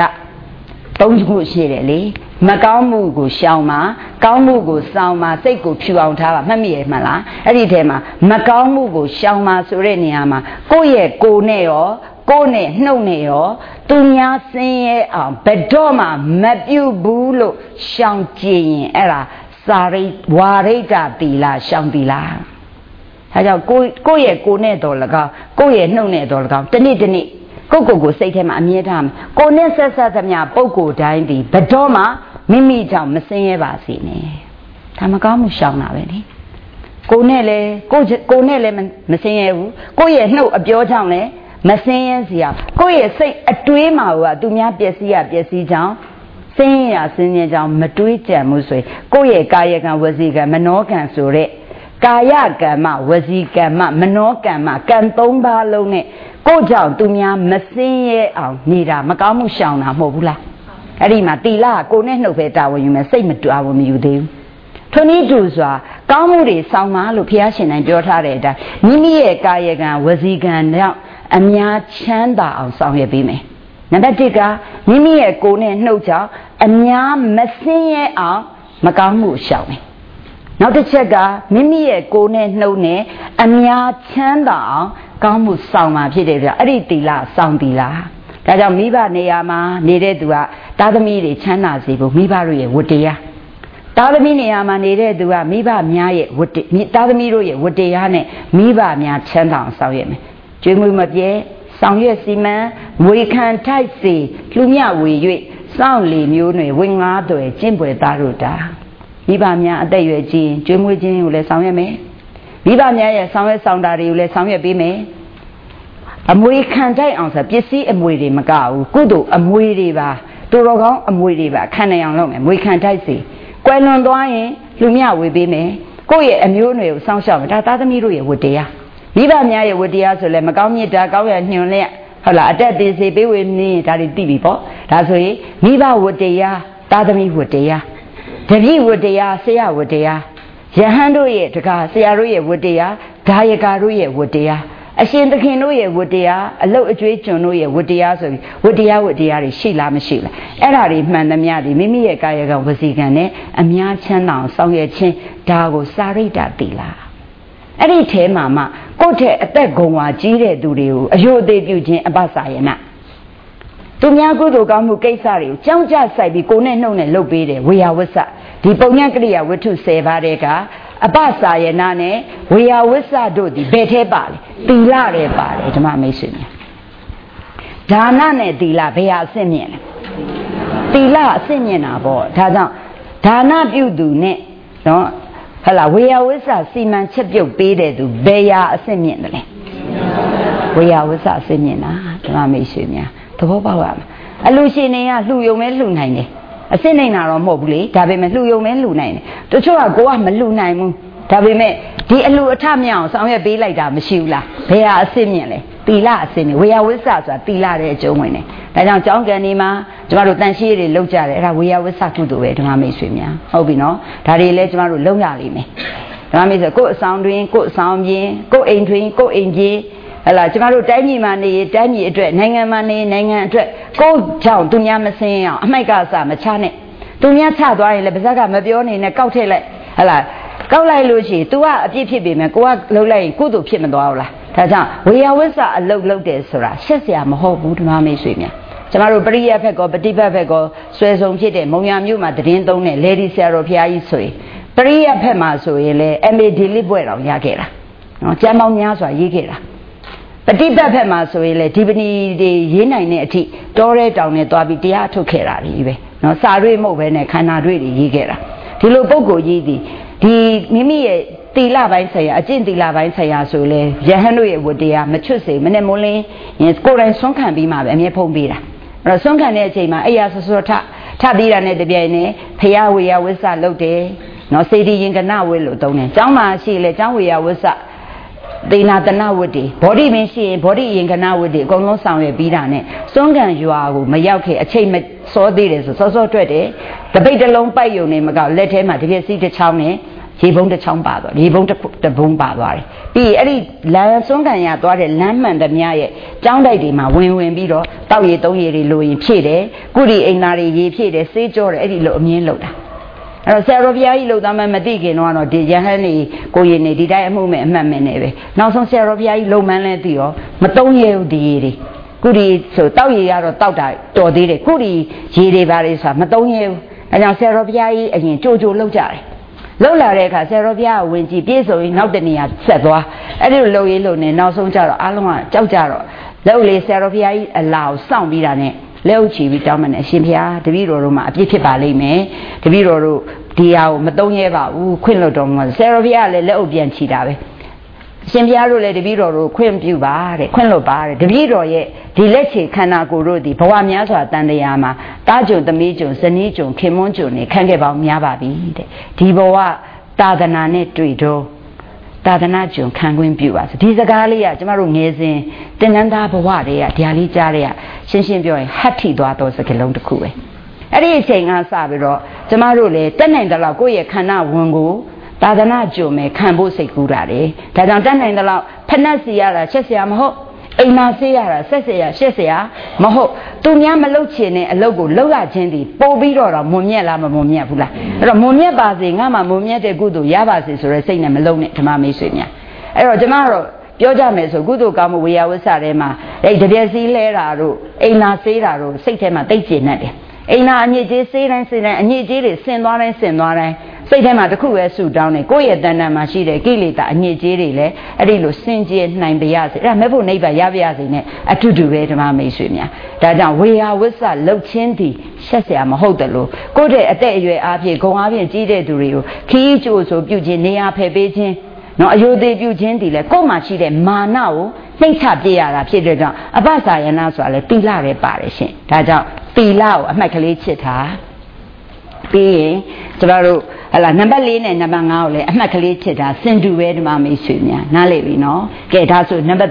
3ခုရှိတယ်လေမကောင်းမှုကိုရှောင်ပါကောင်းမှုကိုစောင့်ပါစိတ်ကိုဖြူအောင်ထားပါမှတ်မိရမှလားအဲ့ဒီထဲမှာမကောင်းမှုကိုရှောင်ပါဆိုတဲ့နေရာမှာကိုယ့်ရဲ့ကိုယ်နဲ့ရောကိုယ်နဲ့နှုတ်နဲ့ရောသူများဆင်းရဲအောင်ဘယ်တော့မှမပြုဘူးလို့ရှောင်ကြည်ရင်အဲ့ဒါဝါရိတ္တသီလရှောင်သီလဒါကြောင့်ကိုယ့်ရဲ့ကိုယ်နဲ့တော်၎င်းကိုယ့်ရဲ့နှုတ်နဲ့တော်၎င်းတနေ့ကိုစိတ်ထဲမှာအမြဲတမ်းကိုယ်နဲ့ဆက်ဆက်သမျှပုဂ္ဂိုလ်တိုင်းဒီဘယ်တော့မှမိမိကြောင့်မဆင်းရဲပါစေနဲ့ဒါမကောင်းမှုရှောင်တာပဲလေကိုယ်နဲ့လည်းမဆင်းရဲဘူးကိုယ့်ရဲ့နှုတ်အပြောကြောင့်လည်းမဆင်းရဲစရာကိုယ့်ရဲ့စိတ်အတွေးမှာကသူများပျက်စီးကြောင်းဆင်းရဲကြောင်းမတွေးကြံမှုဆိုရင်ကိုယ့်ရဲ့ကာယကံဝစီကံမနောကံဆိုတဲ့ကာယကမ္မဝစီကမ္မမနောကမ္မကံ3ပါးလုံးနဲ့ကိုကြောင့်သူများမစင်းရဲအောင်နေတာမကောင်းမှုရှောင်တာမဟုတ်ဘူးလားအဲ့ဒီမှာတီလာကိုနဲ့နှုတ်ပဲတာဝန်ယူမယ်စိတ်မတာဝန်မယူသေးဘူးထိုနည်းတူစွာကောင်းမှုတွေဆောင်ပါလို့ဘုရားရှင်တိုင်းပြောထားတဲ့အတိုင်းမိမိရဲ့ကာယကံဝစီကံကြောင့်အများချမ်းသာအောင်ဆောင်ရွက်ပေးမယ်နံပါတ်1ကမိမိရဲ့ကိုနဲ့နှုတ်ကြောင့်အများမစင်းရဲအောင်မကောင်းမှုရှောင်မယ်နောက်တစ်ချက်ကမိမိရဲ့ကိုယ်နဲ့နှုတ်နဲ့အများချမ်းသာအောင်ကောင်းမှုဆောင်မှာဖြစ်တယ်ဗျအဲ့ဒီသီလဆောင်သီလဒါကြောင့်မိဘနေရာမှာနေတဲ့သူကသားသမီးတွေချမ်းသာစေဖို့မိဘတို့ရဲ့ဝတ္တရားသားသမီးနေရာမှာနေတဲ့သူကမိဘများရဲ့သားသမီးတို့ရဲ့ဝတ္တရားနဲ့မိဘများချမ်းသာအောင်ဆောင်ရွက်မယ်ကျွေးမွေးမပြဲဆောင်ရွက်စီမံဝေခံထိုက်စေလူမြဝေ၍စောင့်လီမျိုးတွေဝင်း9သွယ်ကျင့်ပွေသားတို့တာမိဘများအသက်ရွယ်ကြီးကျွေးမွေးခြင်းကိုလည်းဆောင်ရွက်မယ်မိဘများရဲ့ဆောင်ရွက်ဆောင်တာတွေကိုလည်းဆောင်ရွက်ပေးမယ်အမွေခံတိုက်အောင်ဆိုပစ္စည်းအမွေတွေမကဘူးကုသိုလ်အမွေတွေပါသူတော်ကောင်းအမွေတွေပါခံနိုင်အောင်လုပ်မယ်မွေခံတိုက်စေကွယ်လွန်သွားရင်လူမြဝေပေးမယ်ကိုယ့်ရဲ့အမျိုးအနွယ်ကိုစောင့်ရှောက်မယ်ဒါသားသမီးတို့ရဲ့ဝတ္တရားမိဘများရဲ့ဝတ္တရားဆိုလဲမကောင်းမြတ်တာကောင်းရညွန်လျက်ဟုတ်လားအတက်သေးစေပေးဝေနေဒါတွေသိပြီပေါ့ဒါဆိုရင်မိဘဝတ္တရားသားသမီးဝတ္တရားတပည့်ဝတ္တရားဆရာဝတ္တရားယဟန်တို့ရဲ့တကားဆရာတို့ရဲ့ဝတ္တရားဒါယကာတို့ရဲ့ဝတ္တရားအရှင်သခင်တို့ရဲ့ဝတ္တရားအလုတ်အကျွေးကျွန်တို့ရဲ့ဝတ္တရားဆိုပြီးဝတ္တရားတွေရှိလားမရှိလားအဲ့ဒါတွေမှန်သမျှဒီမိမိရဲ့ကာယကံဝစီကံနဲ့အများချမ်းသာအောင်ဆောင်ရွက်ခြင်းဒါကိုစာရိတ္တသီလအဲ့ဒီထဲမှာမှကိုယ့်ထက်အသက်ဂုဏ်ဝါကြီးတဲ့သူတွေကိုအယုအသေးပြုခြင်းအပ္ပစာယနာသူများကုသိုလ်ကောင်းမှုကိစ္စတွေကိုကြောင်းကြဆိုင်ပြီးကိုယ်နဲ့နှုတ်နဲ့လုပ်ပေးတယ်ဝေယဝစ္စဒီပုံညကရိယာဝတ္ထု10ပါးတဲ့ကအပ္ပစာယနာနဲ့ဝေယဝစ္စတို့ဒီဘယ်ထဲပါလဲသီလတွေပါတယ်ဓမ္မမိတ်ဆွေများဒါနနဲ့သီလဘယ်ဟာအဆင့်မြင့်လဲသီလအဆင့်မြင့်တာပေါ့ဒါကြောင့်ဒါနပြုသူနဲ့နော်ဟလာဝေယဝစ္စစီမံချက်ပြုတ်ပေးတဲ့သူဘယ်ဟာအဆင့်မြင့်တယ်လဲဝေယဝစ္စအဆင့်မြင့်တာဓမ္မမိတ်ဆွေများသဘောပေါက်ရမှာအလူရှင်တွေကလှူယုံမဲလှူနိုင်တယ်အစစ်နိုင်တာတော့မဟုတ်ဘူးလေဒါပေမဲ့လှူယုံမဲလှူနိုင်တယ်တချို့ကကိုကမလှူနိုင်ဘူးဒါပေမဲ့ဒီအလူအထမြောင်ဆောင်ရွက်ပေးလိုက်တာမရှိဘူးလားဘယ်ဟာအစစ်မြင့်လဲတီလအစင်းနေဝေယဝိဆဆိုတာတီလတဲ့အကျုံးဝင်တယ်ဒါကြောင့်ကျောင်းကန်ဒီမှာကျမတို့တန်ရှင်းတွေလုပ်ကြတယ်အဲ့ဒါဝေယဝိဆကုသိုလ်ပဲဓမ္မမိတ်ဆွေများဟုတ်ပြီနော်ဒါတွေလည်းကျမတို့လုပ်ရလိမ့်မယ်ဓမ္မမိတ်ဆွေကိုယ်အဆောင်တွင်ကိုယ်အဆောင်ပြင်းကိုယ်အိမ်တွင်ကိုယ်အိမ်ပြေးဟလာကျမတို့တိုင်းပြည်မှာနေတိုင်းပြည်အတွက်နိုင်ငံမှာနေနိုင်ငံအတွက်ကိုယ်ကြောင့်သူများမစင်းအောင်အမိုက်ကစမချနဲ့သူများချသွားရင်လည်းပါဇက်ကမပြောနေနဲ့ကောက်ထည့်လိုက်ဟလာကောက်လိုက်လို့ရှိရင် तू ကအပြစ်ဖြစ်ပေမဲ့ကိုကလှုပ်လိုက်ရင်ကုသိုလ်ဖြစ်မသွားဘူးလားဒါကြောင့်ဝေယဝိဆအလုတ်လုပ်တယ်ဆိုတာရှက်စရာမဟုတ်ဘူးဓမ္မမိတ်ဆွေများကျမတို့ပရိယတ်ဘက်ကောပฏิပတ်ဘက်ကောဆွဲဆုံးဖြစ်တဲ့မုံရမြို့မှာတည်င်းသုံးတဲ့လေဒီဆရာတော်ဘုရားကြီးဆိုရင်ပရိယတ်ဘက်မှာဆိုရင်လည်း MAD လိပွဲတော်ရခဲ့တာနော်ကျမ်းပေါင်းများစွာရေးခဲ့တာပฏิပတ်ဘက်မှာဆိုရင်လည်းဒီပဏီတွေရေးနိုင်တဲ့အထိတောရဲတောင်နဲ့သွားပြီးတရားထုတ်ခဲ့တာကြီးပဲနော်စာရွေးမဟုတ်ပဲနဲ့ခန္ဓာရွေးတွေရေးခဲ့တာဒီလိုပုံကိုကြီးသည်ဒီမိမိရဲ့တီလပိုင်းဆိုင်ရာအကျင့်တီလပိုင်းဆိုင်ရာဆိုလဲယဟန်တို့ရဲ့ဝတ္တရားမချွတ်စေမနဲ့မိုးလင်းကိုယ်တိုင်ဆွမ်းခံပြီးမှပဲအမြဲဖုံးပေးတာအဲ့တော့ဆွမ်းခံတဲ့အချိန်မှာအဲ့ရဆောဆောထပြီးတာနဲ့တပြိုင်နက်ဖရာဝေယဝိဆလုပ်တယ်နော်စေတီရင်ကနဝိလို့သုံးတယ်ကျောင်းမှာရှိလဲကျောင်းဝေယဝိဆသေနာတနဝတ္တိဘောဓိပင်ရှိရင်ဘောဓိရင်ကနဝတ္တိအကုန်လုံးဆောင်ရွက်ပြီးတာနဲ့စွန့်ခံရွာကိုမရောက်ခဲ့အချိန်မစောသေးတယ်ဆိုစောစောတွက်တယ်တပိတ်တစ်လုံးပိုက်ယုံနေမကောက်လက်ထဲမှာတပြက်စီးတစ်ချောင်းနဲ့ရေပုံးတစ်ချောင်းပါသွားရေပုံးတစ်ပုံးပါသွားတယ်ပြီးအဲ့ဒီလမ်းစွန့်ခံရသွားတဲ့လမ်းမှန်သမျှရဲ့ကျောင်းတိုက်တွေမှာဝင်ပြီးတော့တောက်ရည်သုံးရည်တွေလိုရင်ဖြည့်တယ်ကုရီအိမ်သားတွေရေဖြည့်တယ်စေးကြောတယ်အဲ့ဒီလိုအမြင်လောက်တာအဲ့တော့ဆရာတော်ဘုရားကြီးလှုပ်သားမှမသိခင်တော့ဒီယဟန်နေကိုရင်နေဒီတိုင်းအမှုမဲ့အမှတ်မဲ့နေပဲနောက်ဆုံးဆရာတော်ဘုရားကြီးလုံမှန်းလဲသိရောမတုံးရဲဘူးဒီရေတွေကုရီဆိုတောက်ရည်ကတော့တောက်တာတော်သေးတယ်ကုရီရေတွေပါလေဆိုတာမတုံးရဲဘူးအဲကြောင့်ဆရာတော်ဘုရားကြီးအရင်ကြိုလှုပ်ကြတယ်လှုပ်လာတဲ့အခါဆရာတော်ဘုရားကဝင်ကြည့်ပြေဆုံးရင်နောက်တနေရာဆက်သွားအဲ့ဒီလိုလှုပ်ရေးလှုပ်နေနောက်ဆုံးကြတော့အားလုံးကကြောက်ကြတော့လက်လေဆရာတော်ဘုရားကြီးအလာကိုစောင့်ပြီးတာနဲ့လက်ဥချီပြီးတောင်းမှနဲ့အရှင်ဘုရားတပည့်တော်တို့မှာအပြစ်ဖြစ်ပါလိမ့်မယ်တပည့်တော်တို့ဒီဟာကိုမတုံးရဲပါဘူးခွင့်လွတ်တော်မှာဆရာတော်ဘုရားကလည်းလက်ဥပြန်ချီတာပဲအရှင်ဘုရားတို့လည်းတပည့်တော်တို့ခွင့်ပြုပါတဲ့ခွင့်လွတ်ပါတဲ့တပည့်တော်ရဲ့ဒီလက်ချေခန္ဓာကိုယ်တို့ဒီဘဝများစွာတန်တရားမှာတားကြုံသမီးကြုံဇနီးကြုံခင်မွန်းကြုံနေခံခဲ့ပေါင်းများပါပြီတဲ့ဒီဘဝသာသနာနဲ့တွေ့တော့သာသနာကြုံခံခွင့်ပြုပါဆိုဒီစကားလေးကကျမတို့ငယ်စဉ်တင်နန်းသားဘဝတွေကဒီဟာလေးကြားတဲ့ကရှင်းပြောရင်ဟတ်ထိသွားတော့စကလုံးတစ်ခုပဲအဲ့ဒီအချိန်ကစပြီးတော့ကျမတို့လည်းတက်နိုင်တဲ့လောက်ကိုယ့်ရဲ့ခန္ဓာဝင်ကိုသာသနာကြုံမဲ့ခံဖို့စိတ်ကူးတာတယ်ဒါကြောင့်တက်နိုင်တဲ့လောက်ဖက်နှက်စီရတာချက်စရာမဟုတ်အိမ်မှာဆေးရတာဆက်စရာရှက်စရာမဟုတ်သူများမလှုပ်ချင်တဲ့အလုပ်ကိုလှုပ်ရခြင်းဒီပို့ပြီးတော့မွန်မြတ်လားမမွန်မြတ်ဘူးလားအဲ့တော့မွန်မြတ်ပါစေငါမှမွန်မြတ်တဲ့ကုသိုလ်ရပါစေဆိုတဲ့စိတ်နဲ့မလုံနဲ့ဓမ္မမိတ်ဆွေများအဲ့တော့ကျမတို့ပြောကြမယ်ဆိုကုသိုလ်ကောင်းမှုဝေယဝိဆထဲမှာအဲ့တပြက်စီးလဲတာတို့အိမ်နာဆေးတာတို့စိတ်ထဲမှာတိတ်ကျင်နေတယ်အိမ်နာအညစ်အကြေးဆေးတိုင်းအညစ်အကြေးတွေဆင်သွားတိုင်းစိတ်ထဲမှာတစ်ခုပဲဆူတောင်းနေကိုယ့်ရဲ့တဏ္ဍာမှာရှိတဲ့ကိလေသာအညစ်အကြေးတွေလည်းအဲ့ဒီလိုစင်ကြယ်နိုင်ပါရစေအဲ့ဒါမဲ့ဖို့နိဗ္ဗာန်ရပါရစေနဲ့အတူတူပဲဓမ္မမိတ်ဆွေများဒါကြောင့်ဝေယဝိဆလှုပ်ခြင်းသည်ရှက်စရာမဟုတ်တယ်လို့ကိုယ့်ရဲ့အသက်အရွယ်အားဖြင့်ဂုဏ်အားဖြင့်ကြီးတဲ့သူတွေကိုခီးကျိုးဆိုပြုခြင်းနေရာဖယ်ပေးခြင်းနော်အယုသေးပြုခြင်းသည်လည်းကိုယ့်မှာရှိတဲ့မာနကိုနှိမ့်ချပြရတာဖြစ်တဲ့ကြောင့်အပ္ပစာယနာဆိုတာလည်းတိလပဲပါတယ်ရှင်ဒါကြောင့်တိလကိုအမှတ်ကလေးချစ်တာပြီးရင်ကျွန်တော်တို့ဟလာနံပါတ်4နဲ့နံပါတ်5ကိုလည်းအမှတ်ကလေးချစ်တာစင်တူပဲဓမ္မမိတ်ဆွေများနားလည်ပြီနော်ကဲဒါဆိုနံပါတ်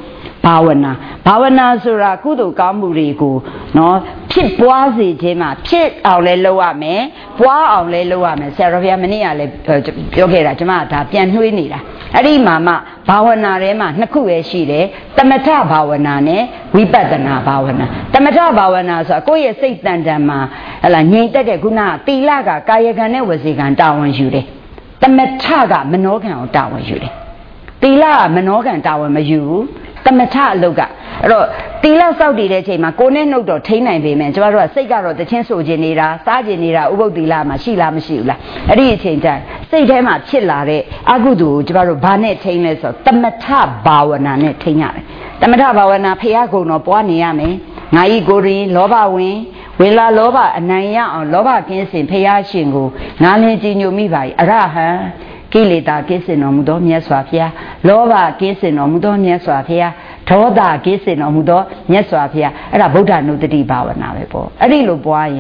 3ဘာဝနာဆိုတာကုသိုလ်ကောင်းမှုတွေကိုနော်ဖြစ်ပွားစေခြင်းမှာဖြစ်အောင်လဲလုပ်ရမယ်ပွားအောင်လဲလုပ်ရမယ်ဆရာတော်ဘုရားမနေ့ကလည်းပြောခဲ့တာကျွန်မဒါပြန်နှွေးနေတာအဲ့ဒီမှာမှဘာဝနာထဲမှာ2ခုပဲရှိတယ်သမထဘာဝနာနဲ့ဝိပဿနာဘာဝနာသမထဘာဝနာဆိုတာကိုယ့်ရဲ့စိတ်တန်တန်မှာဟလာငြိမ်သက်တဲ့ခုနသီလကကာယကံနဲ့ဝစီကံတာဝန်ယူတယ်သမထကမနောကံကိုတာဝန်ယူတယ်သီလကမနောကံတာဝန်မယူဘူးသမထအလုပ်ကအဲ့တော့သီလစောင့်တည်တဲ့အချိန်မှာကိုယ်နဲ့နှုတ်တော့ထိန်းနိုင်ပေမဲ့ကျမတို့ကစိတ်ကတော့တချင်းဆိုခြင်းနေတာစားခြင်းနေတာဥပုသ္တိလမှာရှိလားမရှိဘူးလားအဲ့ဒီအချိန်တိုင်းစိတ်ထဲမှာဖြစ်လာတဲ့အကုသိုလ်ကိုကျမတို့ဘာနဲ့ထိန်းလဲဆိုတော့သမထဘာဝနာနဲ့ထိန်းရတယ်သမထဘာဝနာဖရာကုံတော်ပွားနေရမယ်ငါဤကိုယ်ရင်လောဘဝင်ဝေလာလောဘအနိုင်ရအောင်လောဘကင်းစင်ဖရာရှင်ကိုငါလင်းကြည်ညိုမိပါ၏အရဟံကိလေသာကင်းစင်တော်မူသောမြတ်စွာဘုရားလောဘကင်းစင်တော်မူသောမြတ်စွာဘုရားဒေါသကင်းစင်တော်မူသောမြတ်စွာဘုရားအဲ့ဒါဗုဒ္ဓနုတ္တိဘာဝနာပဲပေါ့အဲ့ဒီလိုပွားရင်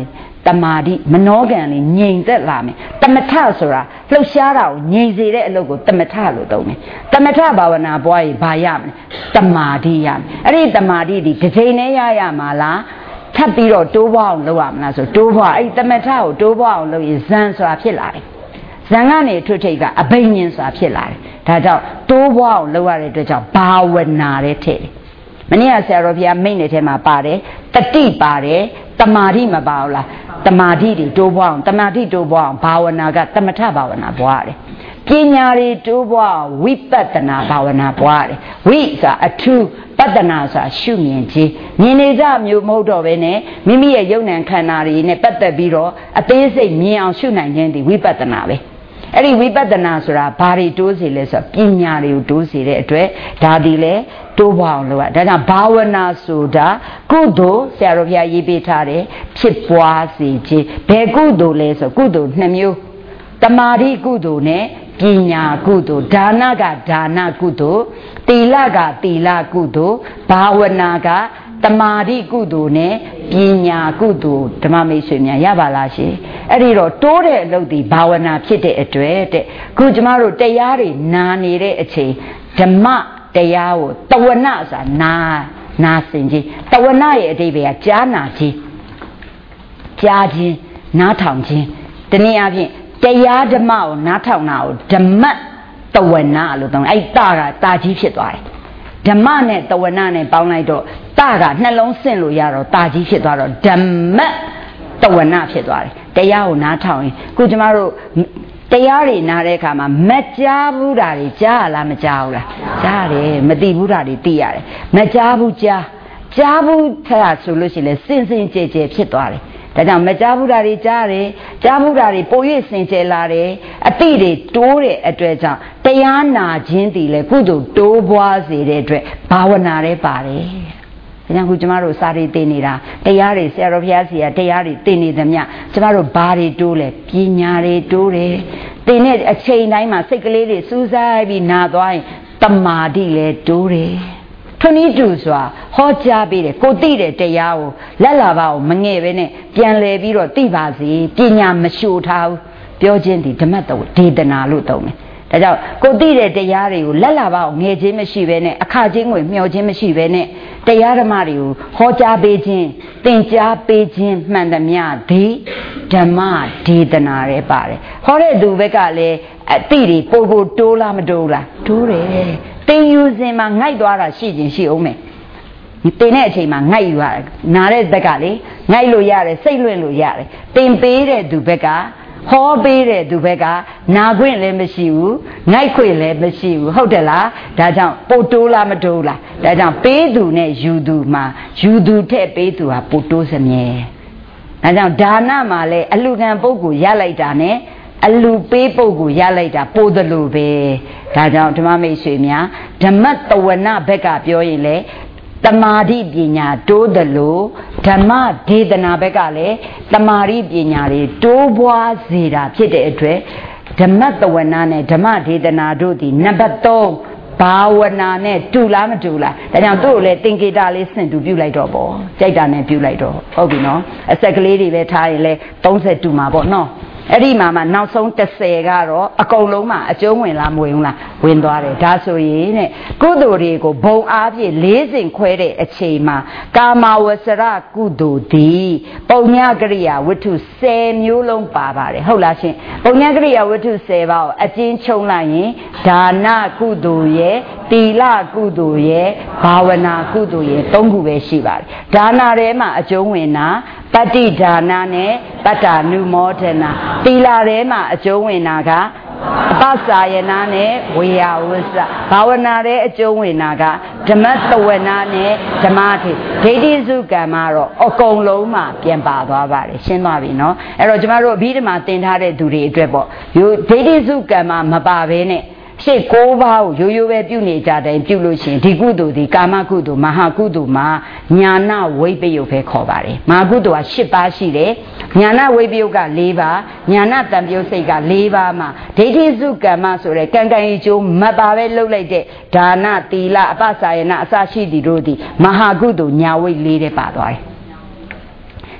တမာတိမနောကံလေးငြိမ်သက်လာမယ်သမထဆိုတာလှုပ်ရှားတာကိုငြိမ်စေတဲ့အလုပ်ကိုသမထလို့သုံးတယ်သမထဘာဝနာပွားရင်ဘာရမလဲတမာတိရမယ်အဲ့ဒီတမာတိဒီတစ်ချိန်နဲ့ရမှာလားထပ်ပြီးတော့တိုးပွားအောင်လုပ်ရမလားဆိုတိုးပွားအဲ့ဒီသမထကိုတိုးပွားအောင်လုပ်ရင်ဇန်ဆိုတာဖြစ်လာတယ်ဇန်ကနေထွတ်ထိပ်ကအဘိညာဉ်ဆိုတာဖြစ်လာတယ်ဒါကြောင့်တိုးပွားအောင်လုပ်ရတဲ့အတွက်ကြောင့်ဘာဝနာတဲ့ထည့်တယ်မနေ့ကဆရာတော်ဘုရားမိန့်တဲ့ထဲမှာပါတယ်တတိပါတယ်တမာတိမပါဘူးလားတမာတိတွေတိုးပွားအောင်တမာတိတိုးပွားအောင်ဘာဝနာကသမထဘာဝနာပွားတယ်ပညာတွေတိုးပွားအောင်ဝိပဿနာဘာဝနာပွားတယ်ဝိဆိုတာအထူးပဿနာဆိုတာရှုမြင်ခြင်းမြင်နေကြမျိုးမဟုတ်တော့ဘဲနဲ့မိမိရဲ့ယုံ nant ခန္ဓာတွေနဲ့ပတ်သက်ပြီးတော့အသေးစိတ်မြင်အောင်ရှုနိုင်ခြင်းဒီဝိပဿနာပဲအဲ့ဒီဝိပဿနာဆိုတာဘာတွေတိုးစေလဲဆိုတော့ပညာတွေကိုတိုးစေတဲ့အတွက်ဒါဒီလေတိုးပွားအောင်လုပ်ရဒါကြောင့်ဘာဝနာဆိုတာကုသိုလ်ဆရာတော်ဘုရားရေးပေးထားတယ်ဖြစ်ပွားစေခြင်းဘယ်ကုသိုလ်လဲဆိုကုသိုလ်2မျိုးတမာတိကုသိုလ်နဲ့ပညာကုသိုလ်ဒါနကဒါနကုသိုလ်သီလကသီလကုသိုလ်ဘာဝနာကတမာတိကုသိုလ်နဲ့ပညာကုသိုလ်ဓမ္မမိတ်ဆွေများရပါလားရှင်အဲ့ဒီတော့တိုးတဲ့အလုပ်ဒီဘာဝနာဖြစ်တဲ့အတွက်တဲ့ခုကျမတို့တရားတွေနာနေတဲ့အချိန်ဓမ္မတရားကိုတဝနဆိုတာနာစင်ခြင်းတဝနရဲ့အဓိပ္ပာယ်ကကြားနာခြင်းကြားခြင်းနားထောင်ခြင်းတနည်းအားဖြင့်တရားဓမ္မကိုနားထောင်တာကိုဓမ္မတဝနလို့သုံးအဲ့တာကတာကြီးဖြစ်သွားတယ်ဓမ္မနဲ့တဝနနဲ့ပေါင်းလိုက်တော့တာကနှလုံးဆင့်လို့ရတော့တာကြီးဖြစ်သွားတော့ဓမ္မတဝနဖြစ်သွားတယ်တရားကိုနားထောင်ရင်ခုကျမတို့တရားတွေနားတဲ့အခါမှာမကြားဘူးတာတွေကြားရလားမကြားဘူးလားကြားတယ်မသိဘူးတာတွေသိရတယ်မကြားဘူးကြားဘူးထက်ဆိုလို့ရှိရင်စင်စင်ကြဲကြဲဖြစ်သွားတယ်ဒါကြောင့်မကြားဘူးတာတွေကြားတယ်ကြားဘူးတာတွေပို၍စင်ကြဲလာတယ်အတိတွေတိုးတဲ့အတွက်ကြောင့်တရားနာခြင်းတည်လေကုသိုလ်တိုးပွားစေတဲ့အတွက်ဘာဝနာတွေပါတယ်ဒါကြောင့်ခုကျမတို့စာရီသိနေတာတရားတွေဆရာတော်ဘုရားစီကတရားတွေသိနေသမျှကျမတို့ဘာတွေတိုးလဲပညာတွေတိုးတယ်သိတဲ့အချိန်တိုင်းမှာစိတ်ကလေးတွေစူးစိုက်ပြီးနာသွားရင်တမာတိလည်းတိုးတယ်ထွန်းဤတူစွာဟောကြားပေးတယ်ကိုသိတဲ့တရားကိုလက်လာပါအောင်မငဲ့ပဲနဲ့ပြန်လဲပြီးတော့သိပါစေပညာမရှို့ထားဘူးပြောခြင်းဒီဓမ္မတဝဒေသနာလို့သုံးတယ်ဒါကြောင့်ကိုသိတဲ့တရားတွေကိုလက်လာပါအောင်ငဲ့ခြင်းမရှိပဲနဲ့အခချင်းကိုမျှော်ခြင်းမရှိပဲနဲ့တရားဓမ္မတွေကိုဟောကြားပေးခြင်းသင်ကြားပေးခြင်းမှန်သမျှဒီဓမ္မဒေသနာရဲပါတယ်ဟောတဲ့သူဘက်ကလည်းအတိတွေပို့ဖို့တိုးလားမတိုးလားတိုးတယ်သင်ယူစဉ်မှာငိုက်သွားတာရှိခြင်းရှိအောင်မယ်သင်တဲ့အချိန်မှာငိုက်ယူရတယ်နားတဲ့ဘက်ကလေငိုက်လို့ရတယ်စိတ်လွင့်လို့ရတယ်သင်ပေးတဲ့သူဘက်ကဟောပေးတဲ့သူဘက်ကနာခွင့်လည်းမရှိဘူးငိုက်ခွင့်လည်းမရှိဘူးဟုတ်တယ်လားဒါကြောင့်ပို့တိုးလားမတိုးလားဒါကြောင့်ပေးသူနဲ့ယူသူမှာယူသူထက်ပေးသူဟာပို့တိုးစမြဲဒါကြောင့်ဒါနမှာလည်းအလှခံပုဂ္ဂိုလ်ရလိုက်တာနဲ့အလူပေးပုဂ္ဂိုလ်ရလိုက်တာပို့တယ်လို့ပဲဒါကြောင့်ဓမ္မမိတ်ဆွေများဓမ္မတဝနဘက်ကပြောရင်လေတမာတိပညာတိုးတယ်လို့ဓမ္မဒေသနာဘက်ကလည်းတမာတိပညာတွေတိုးပွားစေတာဖြစ်တဲ့အတွက်ဓမ္မတဝနနဲ့ဓမ္မဒေသနာတို့ဒီနံပါတ်3ဘာဝနာနဲ့တူလားမတူလားဒါကြောင့်တို့လည်းသင်္ကေတလေးဆင့်တူပြုလိုက်တော့ပေါ့ကြိုက်တာနဲ့ပြုလိုက်တော့ဟုတ်ပြီနော်အဆက်ကလေးတွေပဲထားရင်လဲ30တူမှာပေါ့နော်အဲ့ဒီမှာနောက်ဆုံး30ကတော့အကုန်လုံးမှာအကျုံးဝင်လားမဝင်ဘူးလားဝင်သွားတယ်ဒါဆိုရင်တဲ့ကုသိုလ်တွေကိုဘုံအားဖြင့်4စဉ်ခွဲတဲ့အချိန်မှာကာမဝဆရကုသိုလ်သည်ပုံညကရိယာဝတ္ထု10မျိုးလုံးပါပါတယ်ဟုတ်လားရှင်ပုံညကရိယာဝတ္ထု10ပါးကိုအကျဉ်းချုပ်လိုက်ရင်ဒါနကုသိုလ်ရဲ့သီလကုသိုလ်ရဲ့ဘာဝနာကုသိုလ်ရဲ့3ခုပဲရှိပါတယ်ဒါနထဲမှာအကျုံးဝင်တာပတ္တိဒါနနဲ့ပတ္တာနုမောဒနာသီလထဲမှာအကျုံးဝင်တာကအပ္ပစာယနာနဲ့ဝေယဝစ္စဘာဝနာထဲအကျုံးဝင်တာကဓမ္မတဝနာနဲ့ဓမ္မထေဒိဋ္ဌိစုကံမှာတော့အကုန်လုံးမှာပြန်ပါသွားပါတယ်ရှင်းသွားပြီနော်အဲ့တော့ကျမတို့အဘိဓမ္မာသင်ထားတဲ့သူတွေအတွက်ပေါ့ဒိဋ္ဌိစုကံမှာမပါဘဲနဲ့ရှေ့9ပါးကိုရိုးရိုးပဲပြုနေကြတယ်ပြုလို့ရှိရင်ဒီကုသိုလ်ဒီကာမကုသိုလ်မဟာကုသိုလ်မှာညာနာဝိပယုတ်ပဲခေါ်ပါတယ်မဟာကုသိုလ်က10ပါးရှိတယ်ညာနာဝိပယုတ်က4ပါးညာနာတံပြုတ်စိတ်က4ပါးမှာဒိဋ္ဌိစုကမ္မဆိုတဲ့ကံကံအကျိုးမပါပဲလှုပ်လိုက်တဲ့ဒါနသီလအပ္ပစာယနာအစရှိသည်တို့သည်မဟာကုသိုလ်ညာဝိတ်4တဲ့ပါသွားတယ်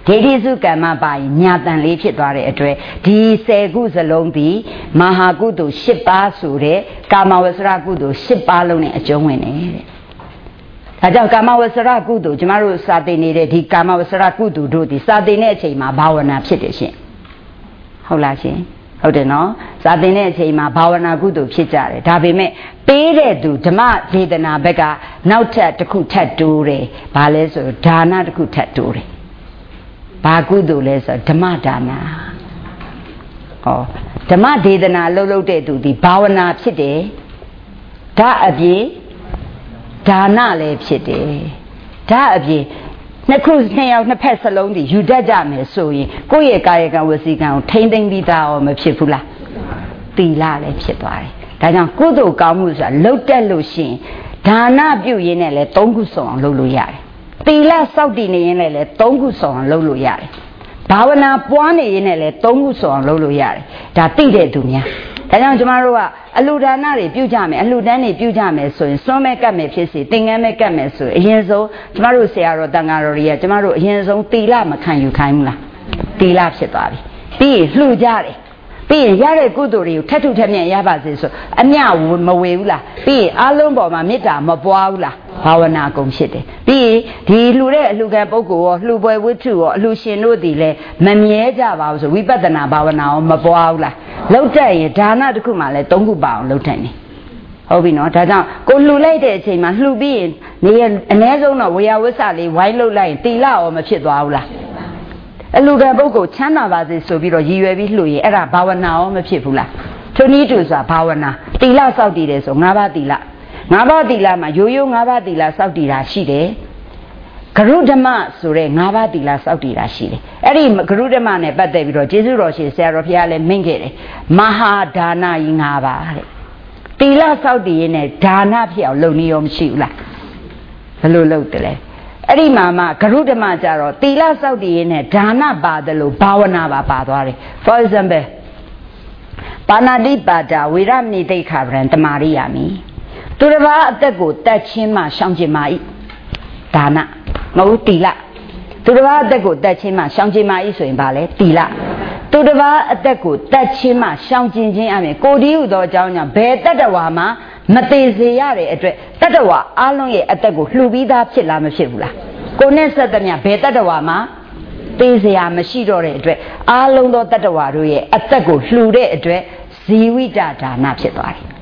ဒေတိစုကမ္မပါရင်ညာတန်လေးဖြစ်သွားတဲ့အတွက်ဒီ10ခုစလုံးသည်မဟာကုသိုလ်10ပါးဆိုတဲ့ကာမဝဆရကုသိုလ်10ပါးလုံးနဲ့အကျုံးဝင်တယ်တဲ့ဒါကြောင့်ကာမဝဆရကုသိုလ်ကျမတို့စာသင်နေတဲ့ဒီကာမဝဆရကုသိုလ်တို့ဒီစာသင်တဲ့အချိန်မှာဘာဝနာဖြစ်တယ်ရှင်ဟုတ်လားရှင်ဟုတ်တယ်နော်စာသင်တဲ့အချိန်မှာဘာဝနာကုသိုလ်ဖြစ်ကြတယ်ဒါပေမဲ့ပေးတဲ့သူဓမ္မဒေသနာဘက်ကနောက်ထပ်တစ်ခုထပ်တိုးတယ်ဘာလဲဆိုဒါနတစ်ခုထပ်တိုးတယ်ဘာကုသိုလ်လဲဆိုဓမ္မဒါနဟောဓမ္မဒေသနာလှုပ်တဲ့သူဒီဘာဝနာဖြစ်တယ်ဒါအပြင်ဒါနလည်းဖြစ်တယ်ဒါအပြင်နှစ်ခုနှစ်ယောက်နှစ်ဖက်စလုံးဒီယူတတ်ကြမယ်ဆိုရင်ကိုယ့်ရဲ့ကာယကံဝစီကံကိုထိမ့်သိမ့်ပြီးသားရောမဖြစ်ဘူးလားသီလလည်းဖြစ်သွားတယ်ဒါကြောင့်ကုသိုလ်ကောင်းမှုဆိုတာလှုပ်တက်လို့ရှိရင်ဒါနပြုရင်းနဲ့လည်း3ခုစုံအောင်လုပ်လို့ရတယ်သီလစောင့်တည်နေရင်လည်း3ခုစုံအောင်လုပ်လို့ရတယ်ဘာဝနာပွားနေရင်လည်း3ခုစုံအောင်လုပ်လို့ရတယ်ဒါသိတဲ့သူများဒါကြောင့်ကျမတို့ကအလှူဒါနတွေပြုကြမယ်အလှူဒန်းတွေပြုကြမယ်ဆိုရင်စွန့်မဲ့ကတ်မယ်ဖြစ်စီသင်္ကန်းမဲ့ကတ်မယ်ဆိုရင်အရင်ဆုံးကျမတို့ဆရာတော်တန်ဃာတော်တွေကကျမတို့အရင်ဆုံးသီလမခံယူခိုင်းဘူးလားသီလဖြစ်သွားပြီပြီးရင်လှူကြတယ်ပြီးရင်ရတဲ့ကုသိုလ်တွေကိုထပ်ထူထပ်မြတ်ရပါစေဆိုအမျှမဝေဘူးလားပြီးရင်အားလုံးပေါ်မှာမေတ္တာမပွားဘူးလားဘာဝနာကုန်ဖြစ်တယ်ပြီးရင်ဒီလှူတဲ့အလှူခံပုဂ္ဂိုလ်ရောလှူပွဲဝိတ္ထုရောအလှူရှင်တို့ဒီလည်းမမြဲကြပါဘူးဆိုဝိပဿနာဘာဝနာရောမပွားဘူးလားလောက်တတ်ရင်ဒါနတစ်ခုမှလည်း3ခုပါအောင်လုပ်ထိုင်နေဟုတ်ပြီနော်ဒါကြောင့်ကိုလှူလိုက်တဲ့အချိန်မှာလှူပြီးရင်နေအ ਨੇ ဆုံးတော့ဝေယဝစ္စလေးဝိုင်းလုပ်လိုက်ရင်တီလရောမဖြစ်သွားဘူးလားအလူကပုဂ္ဂိုလ်ချမ်းသာပါစေဆိုပြီးတော့ရည်ရွယ်ပြီးလှူရင်အဲ့ဒါဘာဝနာရောမဖြစ်ဘူးလားထိုနည်းတူဆိုတာဘာဝနာတီလစောက်တည်တယ်ဆို5ပါးတီလ5ပါးတီလမှာရိုးရိုး5ပါးတီလစောက်တည်တာရှိတယ်ဂရုဓမ္မဆိုတဲ့5ပါးတီလစောက်တည်တာရှိတယ်အဲ့ဒီဂရုဓမ္မနဲ့ပတ်သက်ပြီးတော့ကျေးဇူးတော်ရှင်ဆရာတော်ဘုရားလည်းမိန့်ခဲ့တယ်မဟာဒါနကြီး5ပါးတဲ့တီလစောက်တည်ရင်လည်းဒါနဖြစ်အောင်လုပ်နေရောမရှိဘူးလားဘယ်လိုလုပ်တယ်လဲအဲ့ဒီမှာမှဂရုဓမ္မကြတော့တီလစောက်တည်ရင်လည်းဒါနပါတယ်လို့ဘာဝနာပါသွားတယ် for example ပါဏာတိပါဒဝေရမဏိတိခါဗရံတမာရိယာမိသူတစ်ပါးအသက်ကိုတတ်ချင်းမှရှောင်ကျင်ပါ၏ဒါနမဟုတ်တီလသူတစ်ပါးအသက်ကိုတတ်ချင်းမှရှောင်ကျင်ပါ၏ဆိုရင်ဗာလဲတီလသူတစ်ပါးအသက်ကိုတတ်ချင်းမှရှောင်ကျင်ခြင်းအပြင်ကိုဒီဟုသောအကြောင်းကြောင့်ဘယ်တတ္တဝါမှမသေးစေရတဲ့အတွက်တတ္တဝါအလုံးရဲ့အသက်ကိုလှူပြီးသားဖြစ်လားမဖြစ်ဘူးလားကိုနဲ့ဆက်တဲ့မြဘယ်တတ္တဝါမှသေးစရာမရှိတော့တဲ့အတွက်အလုံးသောတတ္တဝါတို့ရဲ့အသက်ကိုလှူတဲ့အတွက်ဇီဝိတဒါနဖြစ်သွားတယ်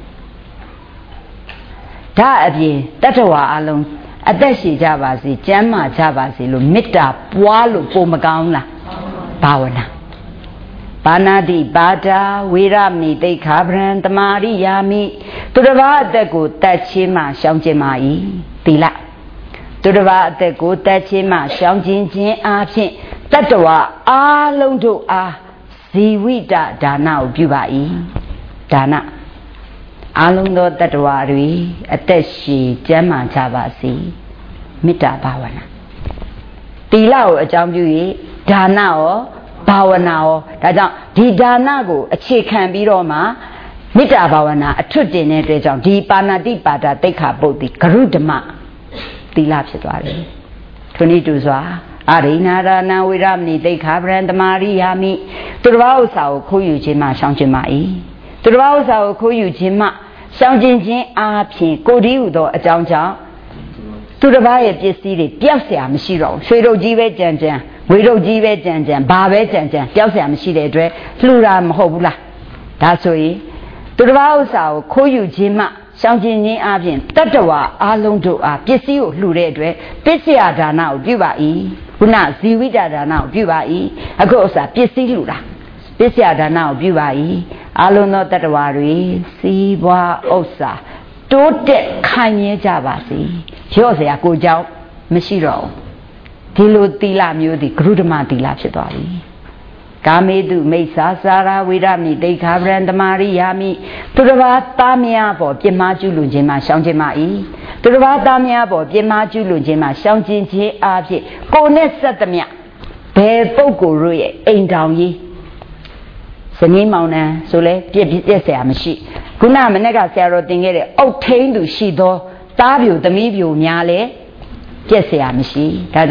ဒါအပြင်တတ္တဝါအလုံးအသက်ရှည်ကြပါစေကျမ်းမာကြပါစေလို့မေတ္တာပွားလို့ပုံမကောင်းလားဘာဝနာပါဏာတိပါဒဝေရမဏိတိခါဗရံတမာရိယာမိသူတစ်ပါးအသက်ကိုတတ်ချင်းမှရှောင်ကျင်ပါ၏သီလသူတစ်ပါးအသက်ကိုတတ်ချင်းမှရှောင်ကျင်ခြင်းအားဖြင့်တတ္တဝါအားလုံးတို့အားဇီဝိတဒါနကိုပြုပါ၏ဒါနအားလုံးသောတတ္တဝါတွေအသက်ရှည်ကျမ်းမာကြပါစေမေတ္တာဘာဝနာသီလကိုအကြောင်းပြု၍ဒါနရောဘာဝနာရောဒါကြောင့်ဒီဒါနကိုအခြေခံပြီးတော့မှမေတ္တာဘာဝနာအထွတ်တင်တဲ့အတွက်ကြောင့်ဒီပါဏာတိပါဒတိက္ခာပုဒ်တိဂရုဓမ္မသီလဖြစ်သွားတယ်ထိုနည်းတူစွာအရိနာရဏဝိရမဏိတိက္ခာဗရံတမာရိယာမိသူတစ်ပါးဥစ္စာကိုခိုးယူခြင်းမှရှောင်ခြင်းပါ၏သူတစ်ပါးဥစ္စာကိုခိုးယူခြင်းမှရှောင်ကျင်ခြင်းအားဖြင့်ကိုဒီဟုသောအကြောင်းကြောင့်သူတစ်ပါးရဲ့ပစ္စည်းတွေပျောက်เสียမရှိတော့ဘူးရွှေတုပ်ကြီးပဲကြံကြံငွေတုပ်ကြီးပဲကြံကြံဘာပဲကြံကြံပျောက်เสียမရှိတဲ့အတွက်လှူတာမဟုတ်ဘူးလားဒါဆိုရင်သူတစ်ပါးဥစ္စာကိုခိုးယူခြင်းမှရှောင်ကျင်ခြင်းအားဖြင့်တတ္တဝါအလုံးတို့အားပစ္စည်းကိုလှူတဲ့အတွက်ပစ္စယဒါနကိုပြုပါ၏ခုနဇီဝိတဒါနကိုပြုပါ၏အခုဥစ္စာပစ္စည်းလှူတာပစ္စယဒါနကိုပြုပါ၏အလုံးသောတတ္တဝါတွေစီးပွားဥစ္စာတိုးတက်ခိုင်မြဲကြပါစေရော့เสียကိုကြောင့်မရှိတော့ဘူးဒီလိုသီလမျိုးသည်ဂရုဓမ္မသီလဖြစ်သွားပြီကာမေတုမိစ္ဆာစာရဝိရမဏိတိက္ခာဗရံတမာရိယာမိသူတစ်ပါးသားများပေါ်ပြစ်မှားကျူးလွန်ခြင်းမှရှောင်ခြင်းပါ၏သူတစ်ပါးသားများပေါ်ပြစ်မှားကျူးလွန်ခြင်းမှရှောင်ခြင်းခြင်းအားဖြင့်ကိုယ်နဲ့ဆက်သမျှဘယ်ပုဂ္ဂိုလ်တို့ရဲ့အိမ်တောင်ကြီးဇနီးမောင်နှံဆိုလဲပြစ်เสียမရှိခုနမနေ့ကဆရာတော်သင်ခဲ့တဲ့အုတ်ထိန်သူရှိသောသားပြိုသမီးပြိုများလဲပြစ်เสียမရှိဒါကြောင့်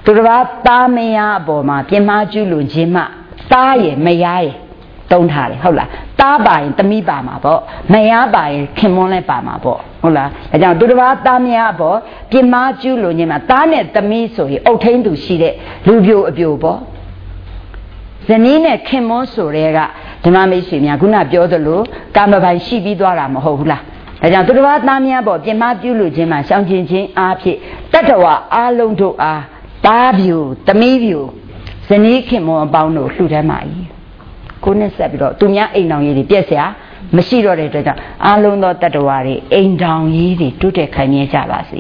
သူတစ်ပါးသားမယားအပေါ်မှာပြင်းမာကျူးလွန်ခြင်းမှသားရဲ့မယားရဲ့တုံးထားတယ်ဟုတ်လားသားပါရင်သမီးပါမှာပေါ့မယားပါရင်ခင်မွန်းလည်းပါမှာပေါ့ဟုတ်လားဒါကြောင့်သူတစ်ပါးသားမယားအပေါ်ပြင်းမာကျူးလွန်ခြင်းမှသားနဲ့သမီးဆိုရင်အုတ်ထိန်သူရှိတဲ့လူပြိုအပြိုပေါ့ဇနီးနဲ့ခင်မွန်းဆိုတဲ့ကဓမ္မမိတ်ဆွေများခုနပြောသလိုကာမပိုင်ရှိပြီးသွားတာမဟုတ်ဘူးလားဒါကြောင့်သူတစ်ပါးသားများပေါ်ပြင်မပြုလို့ခြင်းမှာရှောင်ကျဉ်ခြင်းအားဖြင့်တတ္တဝါအားလုံးတို့အားသားပြူသမီးပြူဇနီးခင်မွန်အပေါင်းတို့လှူဒန်းပါ၏ကိုနဲ့ဆက်ပြီးတော့သူများအိမ်တော်ကြီးတွေပြည့်စရာမရှိတော့တဲ့အတွက်ကြောင့်အားလုံးသောတတ္တဝါတွေအိမ်တော်ကြီးတွေတိုးတက်ခိုင်မြဲကြပါစေ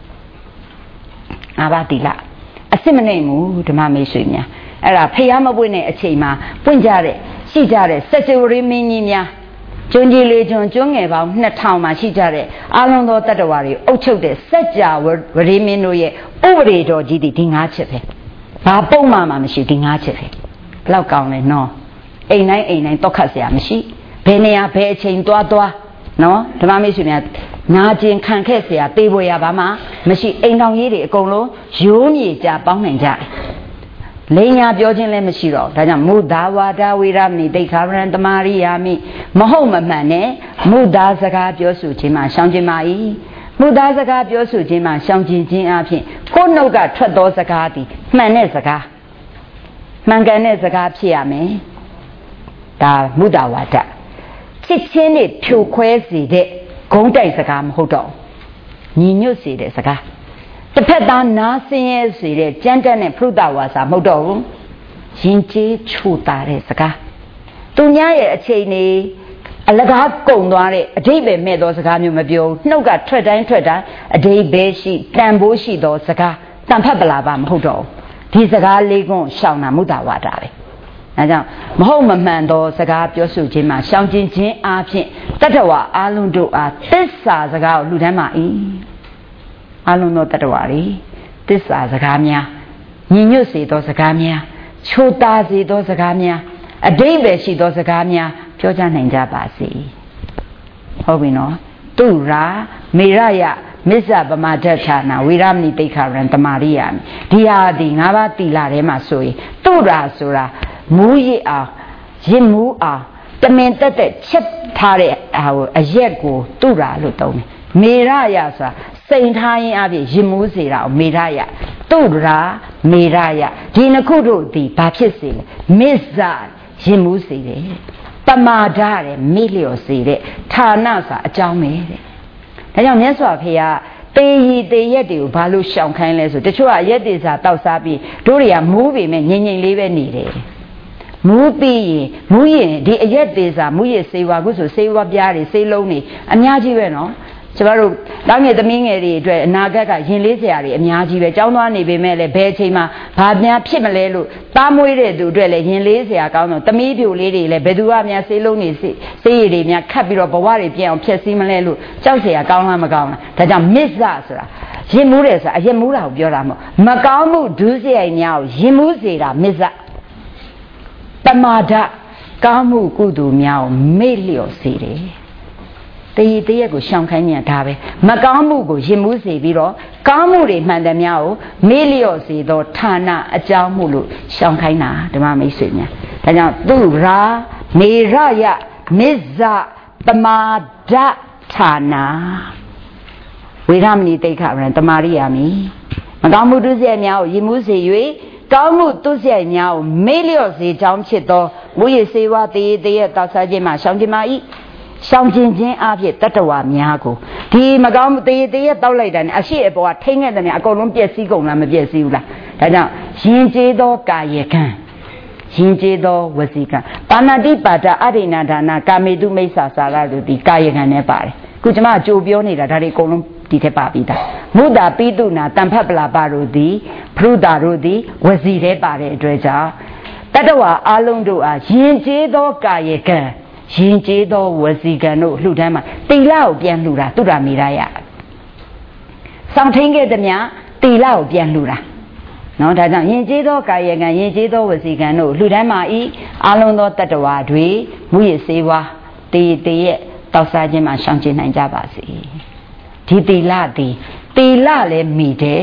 အာဘတိလအစစ်မနိုင်ဘူးဓမ္မမိတ်ဆွေများအဲ့ဒါဖျားမပွင့်တဲ့အချိန်မှာပွင့်ကြတဲ့ရှိကြတဲ့စัจ java မင်းကြီးများကျွန်းကြီးလေးကျွန်းငယ်ပေါင်း2000မှာရှိကြတဲ့အာလုံးသောတတ္တဝါတွေအုပ်ချုပ်တဲ့စัจ java ဝရိမင်းတို့ရဲ့ဥပဒေတော်ကြီးဒီ၅ချက်ပဲဘာပုံမှန်မှမရှိဒီ၅ချက်ပဲဘလောက်ကောင်းလဲနော်အိမ်တိုင်းတော့ခတ်เสียမရှိဘယ်နေရာဘယ်အချိန်သွားနော်ဓမ္မမိတ်ဆွေများနာကျင်ခံခဲ့เสียတေးပွဲရပါမှမရှိအိမ်တော်ကြီးတွေအကုန်လုံးရိုးမြေကြပေါင်းနိုင်ကြတယ်လိန်ညာပြောခြင်းလည်းမရှိတော့ဒါကြောင့်မုသာဝါဒဝေရမဏိတိခါရံတမာရိယာမိမဟုတ်မမှန်နဲ့မုသာစကားပြောဆိုခြင်းမှာရှောင်ကျဉ်ပါ၏မုသာစကားပြောဆိုခြင်းမှာရှောင်ကျဉ်ခြင်းအပြင်ကိုယ်နှုတ်ကထွက်သောစကားသည်မှန်တဲ့စကားမှန်ကန်တဲ့စကားဖြစ်ရမယ်ဒါမုသာဝါဒချစ်ချင်းနဲ့ဖြိုခွဲစေတဲ့ဂုံးတိုက်စကားမဟုတ်တော့ညီညွတ်စေတဲ့စကားတစ်ဖက်သားနားဆင်းရဲစေတဲ့ကြမ်းတမ်းတဲ့ဖရုဒဝါစာမဟုတ်တော့ဘူးရင်ကျေးချိုတာတဲ့စကားသူများရဲ့အချိန်နေအလကားကုန်သွားတဲ့အဓိပ္ပာယ်မဲ့သောစကားမျိုးမပြောနှုတ်ကထွက်တိုင်းအဓိပ္ပာယ်ရှိတန်ဖိုးရှိသောစကားတန်ဖတ်ပလာပါမဟုတ်တော့ဒီစကားလေးကွန်းရှောင်တာမုဒ္ဒဝါဒပဲဒါကြောင့်မဟုတ်မမှန်သောစကားပြောဆိုခြင်းမှာရှောင်ကျဉ်ခြင်းအားဖြင့်တတ္တဝါအလုံးတို့အားသစ္စာစကားကိုလှူဒန်းပါ၏အလုံးသောတတ္တဝါတွေသစ္စာစကားများညီညွတ်စေသောစကားများချိုတာစေသောစကားများအဓိပ္ပာယ်ရှိသောစကားများပြောကြနိုင်ကြပါစေဟုတ်ပြီနော်သူရာမေရယမစ္ဆပမဒဋ္ဌာနာဝေရမဏိတိခါရံတမာရိယာမိဒီဟာဒီ၅ပါးတိလာထဲမှာဆိုရင်သူရာဆိုတာမူရစ်အောင်ရစ်မူအောင်တမင်တက်ချက်ထားတဲ့အရက်ကိုသူရာလို့သုံးတယ်မေရယဆိုတာစိန်ထားရင်အပြင်ရင်မိုးစေတာကိုမေရယသူရာမေရယဒီနှစ်ခုတို့ဒီဘာဖြစ်စေလဲမစ္ဆရင်မိုးစေတယ်ပမာဒတဲ့မေ့လျော်စေတဲ့ဌာနဆိုတာအကြောင်းပဲတဲ့ဒါကြောင့်မြတ်စွာဘုရားတေရီတေရက်တွေကိုဘာလို့ရှောင်ခိုင်းလဲဆိုတချို့ကအရက်တွေစာတောက်စားပြီးတို့တွေကမူးပေမဲ့ငြိမ်ငြိမ်လေးပဲနေတယ်မူးပြီးရင်မူးရင်ဒီအရက်တွေစာမူးရစေဝါခုဆိုစေဝါပြားတွေစေလုံးတွေအများကြီးပဲနော်ကျမတို့တောင်းငယ်သမီးငယ်တွေအတွက်အနာဂတ်ကရင်လေးစရာတွေအများကြီးပဲကြောင်းသွားနေပေမဲ့လည်းဘယ်အချိန်မှာဘာများဖြစ်မလဲလို့သားမွေးတဲ့သူအတွက်လည်းရင်လေးစရာကောင်းတော့သမီးပြိုလေးတွေလည်းဘယ်သူကများစေလုံးနေစေးရည်တွေများခတ်ပြီးတော့ဘဝတွေပြည့်အောင်ဖျက်ဆီးမလဲလို့ကြောက်စရာကောင်းလားမကောင်းလားဒါကြောင့်မစ္ဆဆိုတာရင်မူးတယ်ဆိုတာအရက်မူးတာကိုပြောတာမကောင်းမှုဒုစရိုက်များကိုရင်မူးစေတာမစ္ဆပမာဒကောင်းမှုကုသိုလ်များကိုမေ့လျော့စေတယ်တည်တရက်ကိုရှောင်ခိုင်းနေတာဒါပဲမကောင်းမှုကိုရင်မှုစေပြီးတော့ကောင်းမှုတွေမှန်တယ်များကိုမေ့လျော့စေသောဌာနအကြောင်းမှုလို့ရှောင်ခိုင်းတာဓမ္မမိတ်ဆွေများဒါကြောင့်သူရာမေရယမစ္ဆပမာဒဌာနဝေရမဏိတိခါရံတမာရိယာမိမကောင်းမှုဒုစရိုက်များကိုရင်မှုစေ၍ကောင်းမှုဒုစရိုက်များကိုမေ့လျော့စေကြောင်းဖြစ်သောမူရစေဝါတည်တရက်တောက်စားခြင်းမှာရှောင်ခြင်းပါ၏ရှောင်ကျင်ခြင်းအဖြစ်တတ္တဝါများကိုဒီမကောင်းတရေတောက်လိုက်တာနဲ့အရှိအပေါ်ကထိမ့်ခဲ့တဲ့နေအကုန်လုံးပြည့်စည်ကုန်လားမပြည့်စည်ဘူးလားဒါကြောင့်ရင်ကျေးသောကာယကံရင်ကျေးသောဝစီကံပါဏာတိပါဒအရိဏဒါနကာမေတုမိစ္ဆာစာရတို့ဒီကာယကံနဲ့ပါတယ်ခုကျမကြိုပြောနေတာဒါတွေအကုန်လုံးဒီထက်ပါပြီးသားမုဒ္ဒပိတုနာတံဖတ်ပလာပတို့သည်ဖရုဒတို့သည်ဝစီထဲပါတဲ့အတွက်ကြောင့်တတ္တဝါအလုံးတို့အားရင်ကျေးသောကာယကံရင်ကျေးသောဝစီကံတို့လှူဒန်းမှာတိလကိုပြန်လှူတာသူရမေရယစောင့်ထိန်ခဲ့သည်များတိလကိုပြန်လှူတာနော်ဒါကြောင့်ရင်ကျေးသောကာယကံရင်ကျေးသောဝစီကံတို့လှူဒန်းမှာဤအလုံးသောတတ္တဝါတွေမူရစေဝါတည်ရဲ့တောက်စားခြင်းမှာရှောင်ကျဉ်နိုင်ကြပါစေဒီတိလသည်တိလလည်းမိတယ်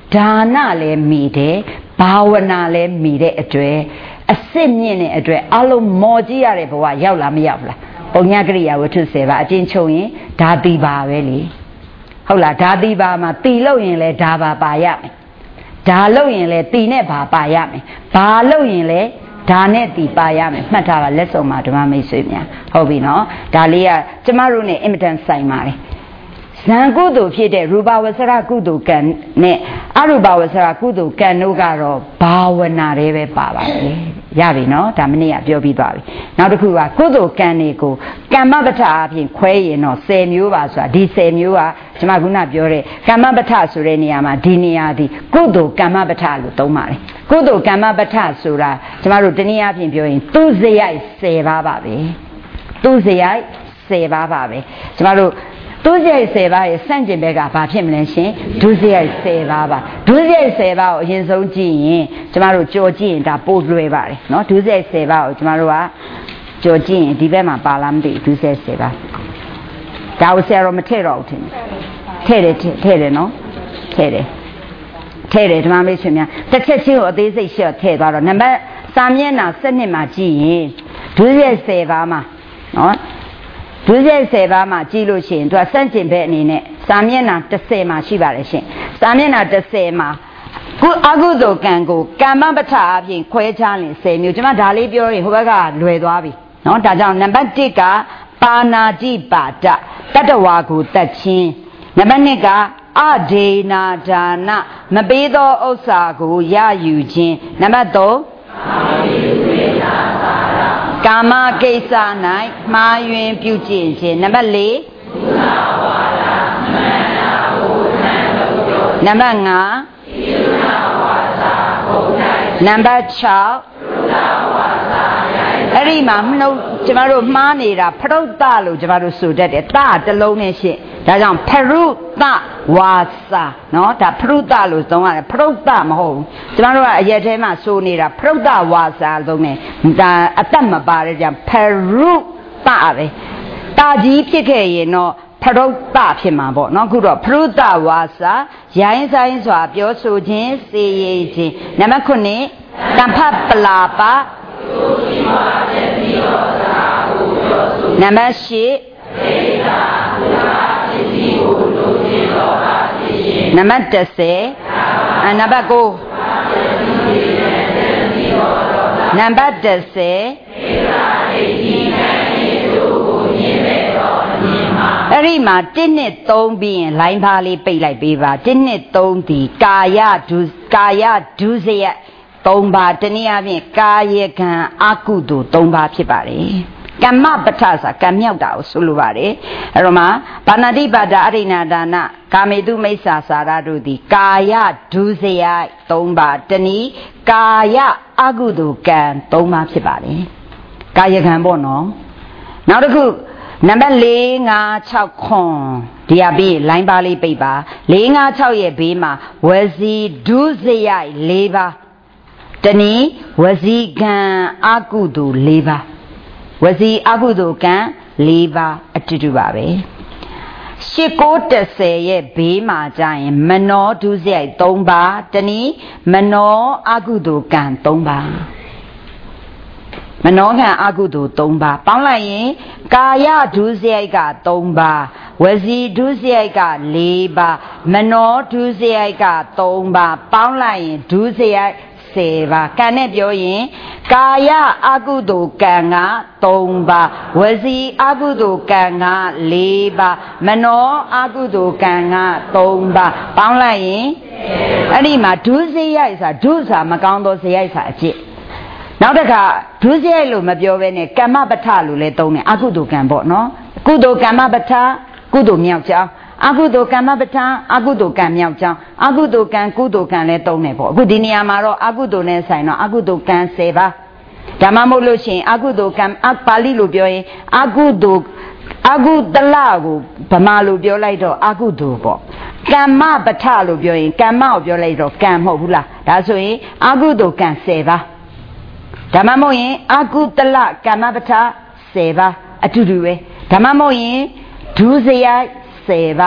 ဒါနလည်းမိတယ်ဘာဝနာလည်းမိတဲ့အတွေ့အစစ်မြင့်တဲ့အတွေ့အလုံးမော်ကြည့်ရတဲ့ဘဝရောက်လားမရောက်လားပုံညာကရိယာဝတ္ထု10ပါအကျဉ်းချုပ်ရင်ဒါတိပါပဲလေဟုတ်လားဒါတိပါမှာတီလို့ရင်လည်းဒါပါရမယ်ဒါလို့ရင်လည်းတီနဲ့ပါရမယ်ဘာလို့ရင်လည်းဒါနဲ့တီပါရမယ်မှတ်ထားပါလက်စုံမှာဓမ္မမိတ်ဆွေများဟုတ်ပြီနော်ဒါလေးကကျမတို့ ਨੇ အင်မတန်ဆိုင်ပါတယ်ဇံကုသိုလ်ဖြစ်တဲ့ရူပဝဆရကုသိုလ်ကံနဲ့အရူပဝဆရကုသိုလ်ကံတို့ကတော့ဘာဝနာတွေပဲပါပါတယ်ရပြီနော်ဒါမနေ့ကပြောပြီးသွားပြီနောက်တစ်ခုကကုသိုလ်ကံတွေကိုကမ္မပဋ္ဌာအပြင်ခွဲရင်တော့10မျိုးပါဆိုတာဒီ10မျိုးကကျွန်မခုနပြောတဲ့ကမ္မပဋ္ဌာဆိုတဲ့နေရာမှာဒီနေရာဒီကုသိုလ်ကမ္မပဋ္ဌာလို့သုံးပါတယ်ကုသိုလ်ကမ္မပဋ္ဌာဆိုတာကျွန်မတို့တနည်းအားဖြင့်ပြောရင်သူစရိုက်10ပါးပါပဲသူစရိုက်10ပါးပါပဲကျွန်မတို့ဒုစရိုက်10ပါးရဲ့စန့်ကျင်ဘက်ကဘာဖြစ်မလဲရှင်ဒုစရိုက်10ပါးပါဒုစရိုက်10ပါးကိုအရင်ဆုံးကြည့်ရင်ကျမတို့ကြော်ကြည့်ရင်ဒါပို့လွယ်ပါတယ်နော်ဒုစရိုက်10ပါးကိုကျမတို့ကကြော်ကြည့်ရင်ဒီဘက်မှာပါလားမသိဘူးဒုစရိုက်10ပါးဒါကိုဆရာတော်မထည့်တော့ဘူးထင်တယ်ထည့်တယ်နော်ထည့်တယ်ဓမ္မမိတ်ဆွေများတစ်ချက်ချင်းကိုအသေးစိတ်ရှေ့ထည့်သွားတော့နံပါတ်စာမျက်နှာ7မှာကြည့်ရင်ဒုစရိုက်10ပါးမှာနော်ဒုစရိုက်10ပါးမှာကြည့်လို့ရှိရင်သူကစန့်ကျင်ဘက်အနေနဲ့စာမျက်နှာ10မှာရှိပါတယ်ရှင်စာမျက်နှာ10မှာအကုသိုလ်ကံကိုကမ္မပဋ္ဌာအပြင်ခွဲခြားရင်10မျိုးကျွန်မဒါလေးပြောရင်ဟိုဘက်ကလွယ်သွားပြီเนาะဒါကြောင့်နံပါတ်1ကပါဏာတိပါဒတတ္တဝါကိုတတ်ခြင်းနံပါတ်2ကအဒေနာဒါနမပေးသောဥစ္စာကိုရယူခြင်းနံပါတ်3ကာမကိစ္စ၌မှားယွင်းပြုကျင့်ခြင်းနံပါတ်4နံပါတ်5နံပါတ်6အဲ့ဒီမှာနှုတ်ကျမတို့မှားနေတာဖရုတ်တလို့ကျမတို့ဆိုတတ်တယ်တတစ်လုံးနဲ့ရှင်းဒါကြောင့်ဖရုတဝါစာနော်ဒါဖရုတလို့သုံးရတယ်ဖရုတမဟုတ်ဘူးကျမတို့ကအရက်ထဲမှာဆိုနေတာဖရုတဝါစာသုံးတယ်ဒါအသက်မပါတဲ့ကြောင့်ဖရုတပဲတာကြီးဖြစ်ခဲ့ရင်တော့ဖရုတဖြစ်မှာပေါ့နော်အခုတော့ဖရုတဝါစာရိုင်းဆိုင်စွာပြောဆိုခြင်းစေရခြင်းနံပါတ်9တမ္ဖပလာပနံပါတ်10နံပါတ်10နံပါတ်9နံပါတ်10အဲ့ဒီမှာ1နဲ့3ပြီးရင်လိုင်းပါလေးပိတ်လိုက်ပေးပါ1နဲ့3ဒီကာယဒုစရိုက်3ပါးတနည်းအားဖြင့်ကာယကံအကုသိုလ်3ပါးဖြစ်ပါတယ်ကမ္မပဋ္ဌာဆိုကံမြောက်တာကိုဆိုလိုပါတယ်အဲ့တော့မှာပါဏာတိပါဒအရိဏဒါနကာမေတုမိစ္ဆာစာရတို့သည်ကာယဒုစရိုက်3ပါးတနည်းကာယအကုသိုလ်ကံ3ပါးဖြစ်ပါတယ်ကာယကံပေါ့နော်နောက်တစ်ခုနံပါတ်4 5 6ခွန်ဒီဟာပြီးလိုင်းပါလေးပိတ်ပါ4 5 6ရဲ့ဘေးမှာဝစီဒုစရိုက်4ပါးတနည်းဝစီကံအကုသိုလ်4ပါးဝစီအကုသိုလ်ကံ4ပါးအတူတူပါပဲ8 9 10ရဲ့ဘေးမှာကြရင်မနောဒုစရိုက်3ပါးတနည်းမနောအကုသိုလ်ကံ3ပါးမနောကံအကုသိုလ်3ပါးပေါင်းလိုက်ရင်ကာယဒုစရိုက်က3ပါးဝစီဒုစရိုက်က4ပါးမနောဒုစရိုက်က3ပါးပေါင်းလိုက်ရင်ဒုစရိုက်10ပါးကံနဲ့ပြောရင်ကာယအကုသိုလ်ကံက3ပါးဝစီအကုသိုလ်ကံက4ပါးမနောအကုသိုလ်ကံက3ပါးပေါင်းလိုက်ရင်အဲ့ဒီမှာဒုစရိုက်ဆိုတာဒုဆိုတာမကောင်းသောစရိုက်ဆိုတာအဖြစ်နောက်တစ်ခါဒုစရိုက်လို့မပြောဘဲနဲ့ကမ္မပဋ္ဌာလို့လည်းသုံးတယ်အကုသိုလ်ကံပေါ့နော်ကုသိုလ်ကမ္မပဋ္ဌာကုသိုလ်မြောက်ကြောင်းအကုသိုလ်ကမ္မပဋ္ဌာအကုသိုလ်ကံမြောက်ကြောင်းအကုသိုလ်ကံကုသိုလ်ကံလည်းသုံးတယ်ပေါ့အခုဒီနေရာမှာတော့အကုသိုလ်နဲ့ဆိုင်တော့အကုသိုလ်ကံ10ပါးဓမ္မမို့လို့ရှိရင်အကုသိုလ်ကံပါဠိလိုပြောရင်အကုသိုလ်အကုတလကိုဗမာလိုပြောလိုက်တော့အကုသိုလ်ပေါ့ကမ္မပဋ္ဌာလို့ပြောရင်ကမ္မကိုပြောလိုက်တော့ကံမဟုတ်ဘူးလားဒါဆိုရင်အကုသိုလ်ကံ10ပါးဓမ္မမို့ရင်အကုတလကမ္မပဋ္ဌာ10ပါးအတူတူပဲဓမ္မမို့ရင်ဒုစရိုက်10ပါးအ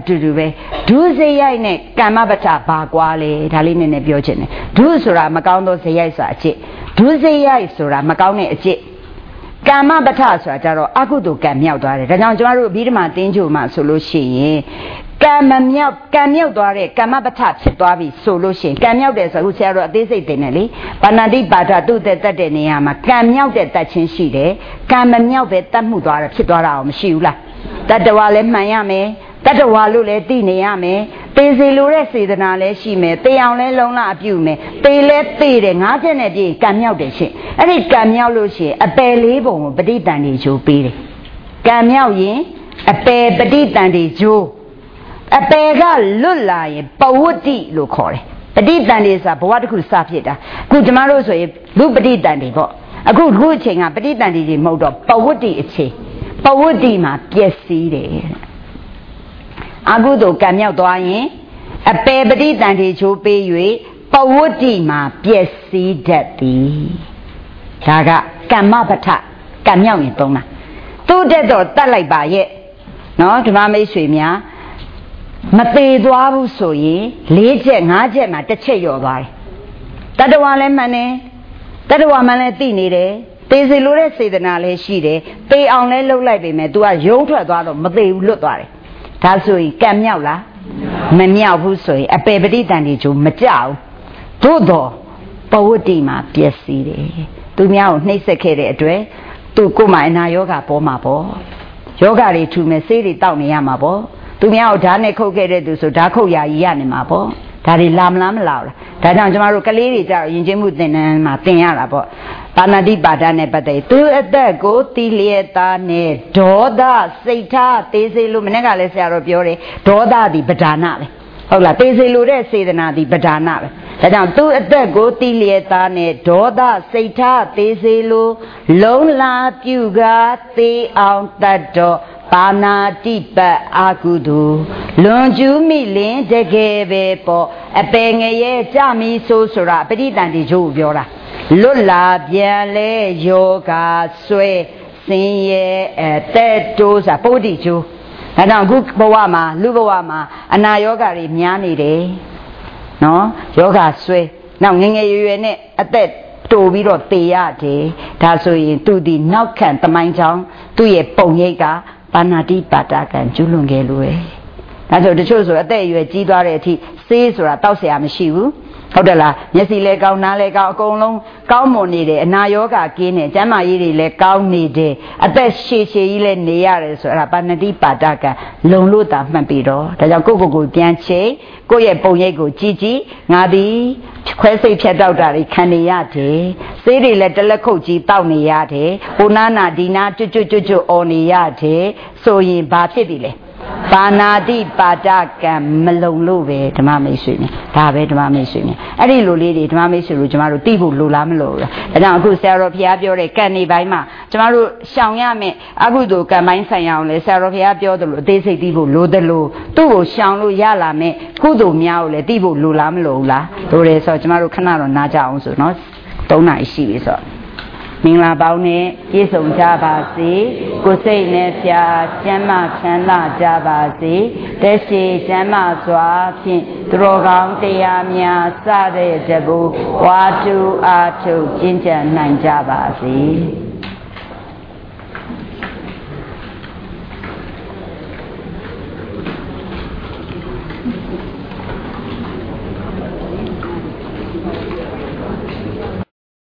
တူတူပဲဒုစရိုက်နဲ့ကမ္မပဋ္ဌဘာကွာလေဒါလေးနည်းနည်းပြောချင်တယ်ဒုဆိုတာမကောင်းသောစရိုက်ဆိုတာအကျင့်ဒုစရိုက်ဆိုတာမကောင်းတဲ့အကျင့်ကမ္မပဋ္ဌဆိုတာကြတော့အကုသိုလ်ကံမြောက်သွားတယ်ဒါကြောင့်ကျွန်တော်တို့အဘိဓမ္မာတင်းချိုမှာဆိုလို့ရှိရင်ကံမြောက်သွားတဲ့ကမ္မပဋ္ဌဖြစ်သွားပြီဆိုလို့ရှိရင်ကံမြောက်တယ်ဆိုအခုဆရာတို့အသေးစိတ်တင်တယ်လေပါဏာတိပါဒသူ့သက်တဲ့နေရာမှာကံမြောက်တဲ့တတ်ချင်းရှိတယ်ကံမမြောက်ပဲတတ်မှုသွားတာဖြစ်သွားတာအောင်မရှိဘူးလားတတ္တဝါလည်းမှန်ရမယ်တတ္တဝါလို့လည်းသိနေရမယ်သေစီလိုတဲ့စေတနာလည်းရှိမယ်သေအောင်လည်းလုံးလအပြုမယ်သေလဲသေတယ်ငါးချက်နဲ့ပြည့်ကံမြောက်တယ်ရှင်အဲ့ဒီကံမြောက်လို့ရှိရင်အပယ်လေးပုံကိုပဋိတန်တွေချိုးပေးတယ်ကံမြောက်ရင်အပယ်ပဋိတန်တွေချိုးအပယ်ကလွတ်လာရင်ပဝတ္တိလို့ခေါ်တယ်ပဋိတန်တွေဆိုတာဘဝတစ်ခုစဖြစ်တာအခုကျမတို့ဆိုရင်လူပဋိတန်တွေပေါ့အခုအချိန်ကပဋိတန်တွေမဟုတ်တော့ပဝတ္တိအချိန်ပဝတ္တိမှာပျက်စီးတယ်အကုသိုလ်ကံမြောက်သွားရင်အပယ်ပဋိတန်တွေချိုးပေး၍ပဝတ္တိမှာပျက်စီးတတ်သည်ဒါကကမ္မပဋ္ဌကံမြောက်ရင်သုံးတာသူ့တက်တော့တတ်လိုက်ပါရဲ့နော်ဓမ္မမိတ်ဆွေများမသေးသွားဘူးဆိုရင်၄ချက်၅ချက်မှာတစ်ချက်လျော့သွားတယ်တတ္တဝါလည်းမှန်တယ်တတ္တဝါမှန်လည်းသိနေတယ်သေစီလိုတဲ့စေတနာလည်းရှိတယ်သေအောင်လည်းလှုပ်လိုက်ပေမဲ့ तू ကယုံထွက်သွားတော့မသေးဘူးလွတ်သွားတယ်ဒါဆိုရင်ကံမြောက်လားမမြောက်ဘူးဆိုရင်အပေပဋိတန်တွေချိုးမကြောက်သို့တော့ပဝတ္တိမှာပျက်စီးတယ်သူများကိုနှိပ်စက်ခဲ့တဲ့အတွက်သူကိုယ်မှာအနာယောဂပေါ်မှာပေါ့ယောဂတွေထူမဲ့ဆေးတွေတောက်နေရမှာပေါ့သူများကိုဓာတ်နဲ့ခုတ်ခဲ့တဲ့သူဆိုဓာတ်ခုတ်ရာကြီးရနေမှာပေါ့ဒါတွေလာမလားမလားဒါကြောင့်ကျမတို့ကလေးတွေကြောက်ယဉ်ကျေးမှုသင်တန်းမှာသင်ရတာပေါ့ပါဏာတိပါဒနဲ့ပတ်သက်သူအသက်ကိုတီလျက်သားနဲ့ဒေါသစိတ်ထားသေးစေလို့မနေ့ကလည်းဆရာတော်ပြောတယ်ဒေါသသည်ပဓာနပဲဟုတ်လားသေးစေလို့တဲ့စေတနာသည်ပဓာနပဲဒါကြောင့်သူအသက်ကိုတီလျက်သားနဲ့ဒေါသစိတ်ထားသေးစေလို့လုံးလာပြုကားသေးအောင်တတ်တော့ပါဏာတိပတ်အာကုသိုလ်လွန်ကျူးမိလင်တကယ်ပဲပေါ့အပယ်ငရဲ့ကြမီဆိုဆိုတာပဋိတန်တိကျိုးပြောတာလွတ်လာပြန်လဲယောဂဆွဲစင်ရဲ့အသက်တိုးစာပုဒ္ဓိကျိုးဒါကြောင့်အခုဘဝမှာလူဘဝမှာအနာယောဂတွေများနေတယ်နော်ယောဂဆွဲနောက်ငငယ်ရွယ်နဲ့အသက်တိုးပြီးတော့သေရတယ်ဒါဆိုရင်သူဒီနောက်ခံသမိုင်းကြောင်းသူ့ရဲ့ပုံရိပ်ကပါဏာတိပါဒကံကျူးလွန်ခဲ့လို့ပဲဒါဆိုတချို့ဆိုအသက်အရွယ်ကြီးသွားတဲ့အထိဆေးဆိုတာတောက်เสียမရှိဘူးဟုတ်တယ်လားမျက်စိလည်းကောင်းနားလည်းကောင်းအကုန်လုံးကောင်းမွန်နေတယ်အနာယောဂကင်းတယ်ကျန်းမာရေးတွေလည်းကောင်းနေတယ်အသက်ရှည်ရှည်ကြီးလည်းနေရတယ်ဆိုအဲ့ဒါပါဏာတိပါဒကံလုံလို့တာမှတ်ပြီးတော့ဒါကြောင့်ကိုယ့်ပြန်ချိန်ကိုယ့်ရဲ့ပုံရိပ်ကိုကြည့်ငါသည်ခွဲစိတ်ဖြတ်တောက်တာတွေခံနေရတယ်ဆေးတွေလည်းတလက်ခုပ်ကြီးတောက်နေရတယ်ဟိုနာဒီနာကျွတ်အော်နေရတယ်ဆိုရင်ဘာဖြစ်ပြီလဲပါဏာတိပါဒကံမလုံလို့ပဲဓမ္မမိတ်ဆွေနဲ့ဒါပဲဓမ္မမိတ်ဆွေနဲ့အဲ့ဒီလိုလေးတွေဓမ္မမိတ်ဆွေတို့ကျမတို့သိဖို့လိုလားမလို့လားဒါကြောင့်အခုဆရာတော်ဘုရားပြောတဲ့ကံနေပိုင်းမှာကျမတို့ရှောင်ရမယ်အကုသိုလ်ကံပိုင်းဆိုင်အောင်လဲဆရာတော်ဘုရားပြောသလိုအသေးစိတ်သိဖို့လိုတယ်လို့သူ့ကိုရှောင်လို့ရလာမယ်ကုသိုလ်များကိုလည်းသိဖို့လိုလားမလို့လားလိုတယ်ဆိုတော့ကျမတို့ခဏတော့နားကြအောင်ဆိုနော်3 နာရီရှိပြီဆိုတော့မင်္ဂလာပေါင်းနဲ့ပြည့်စုံကြပါစေကိုယ်စိတ်နဲ့ဖြာကျမ်းမာချမ်းသာကြပါစေတက်ရှိကျမ်းမာစွာဖြင့်သူတော်ကောင်းတရားများစတဲ့တဘူဝါတုအားထုတ်ကျင့်ကြံနိုင်ကြပါစေ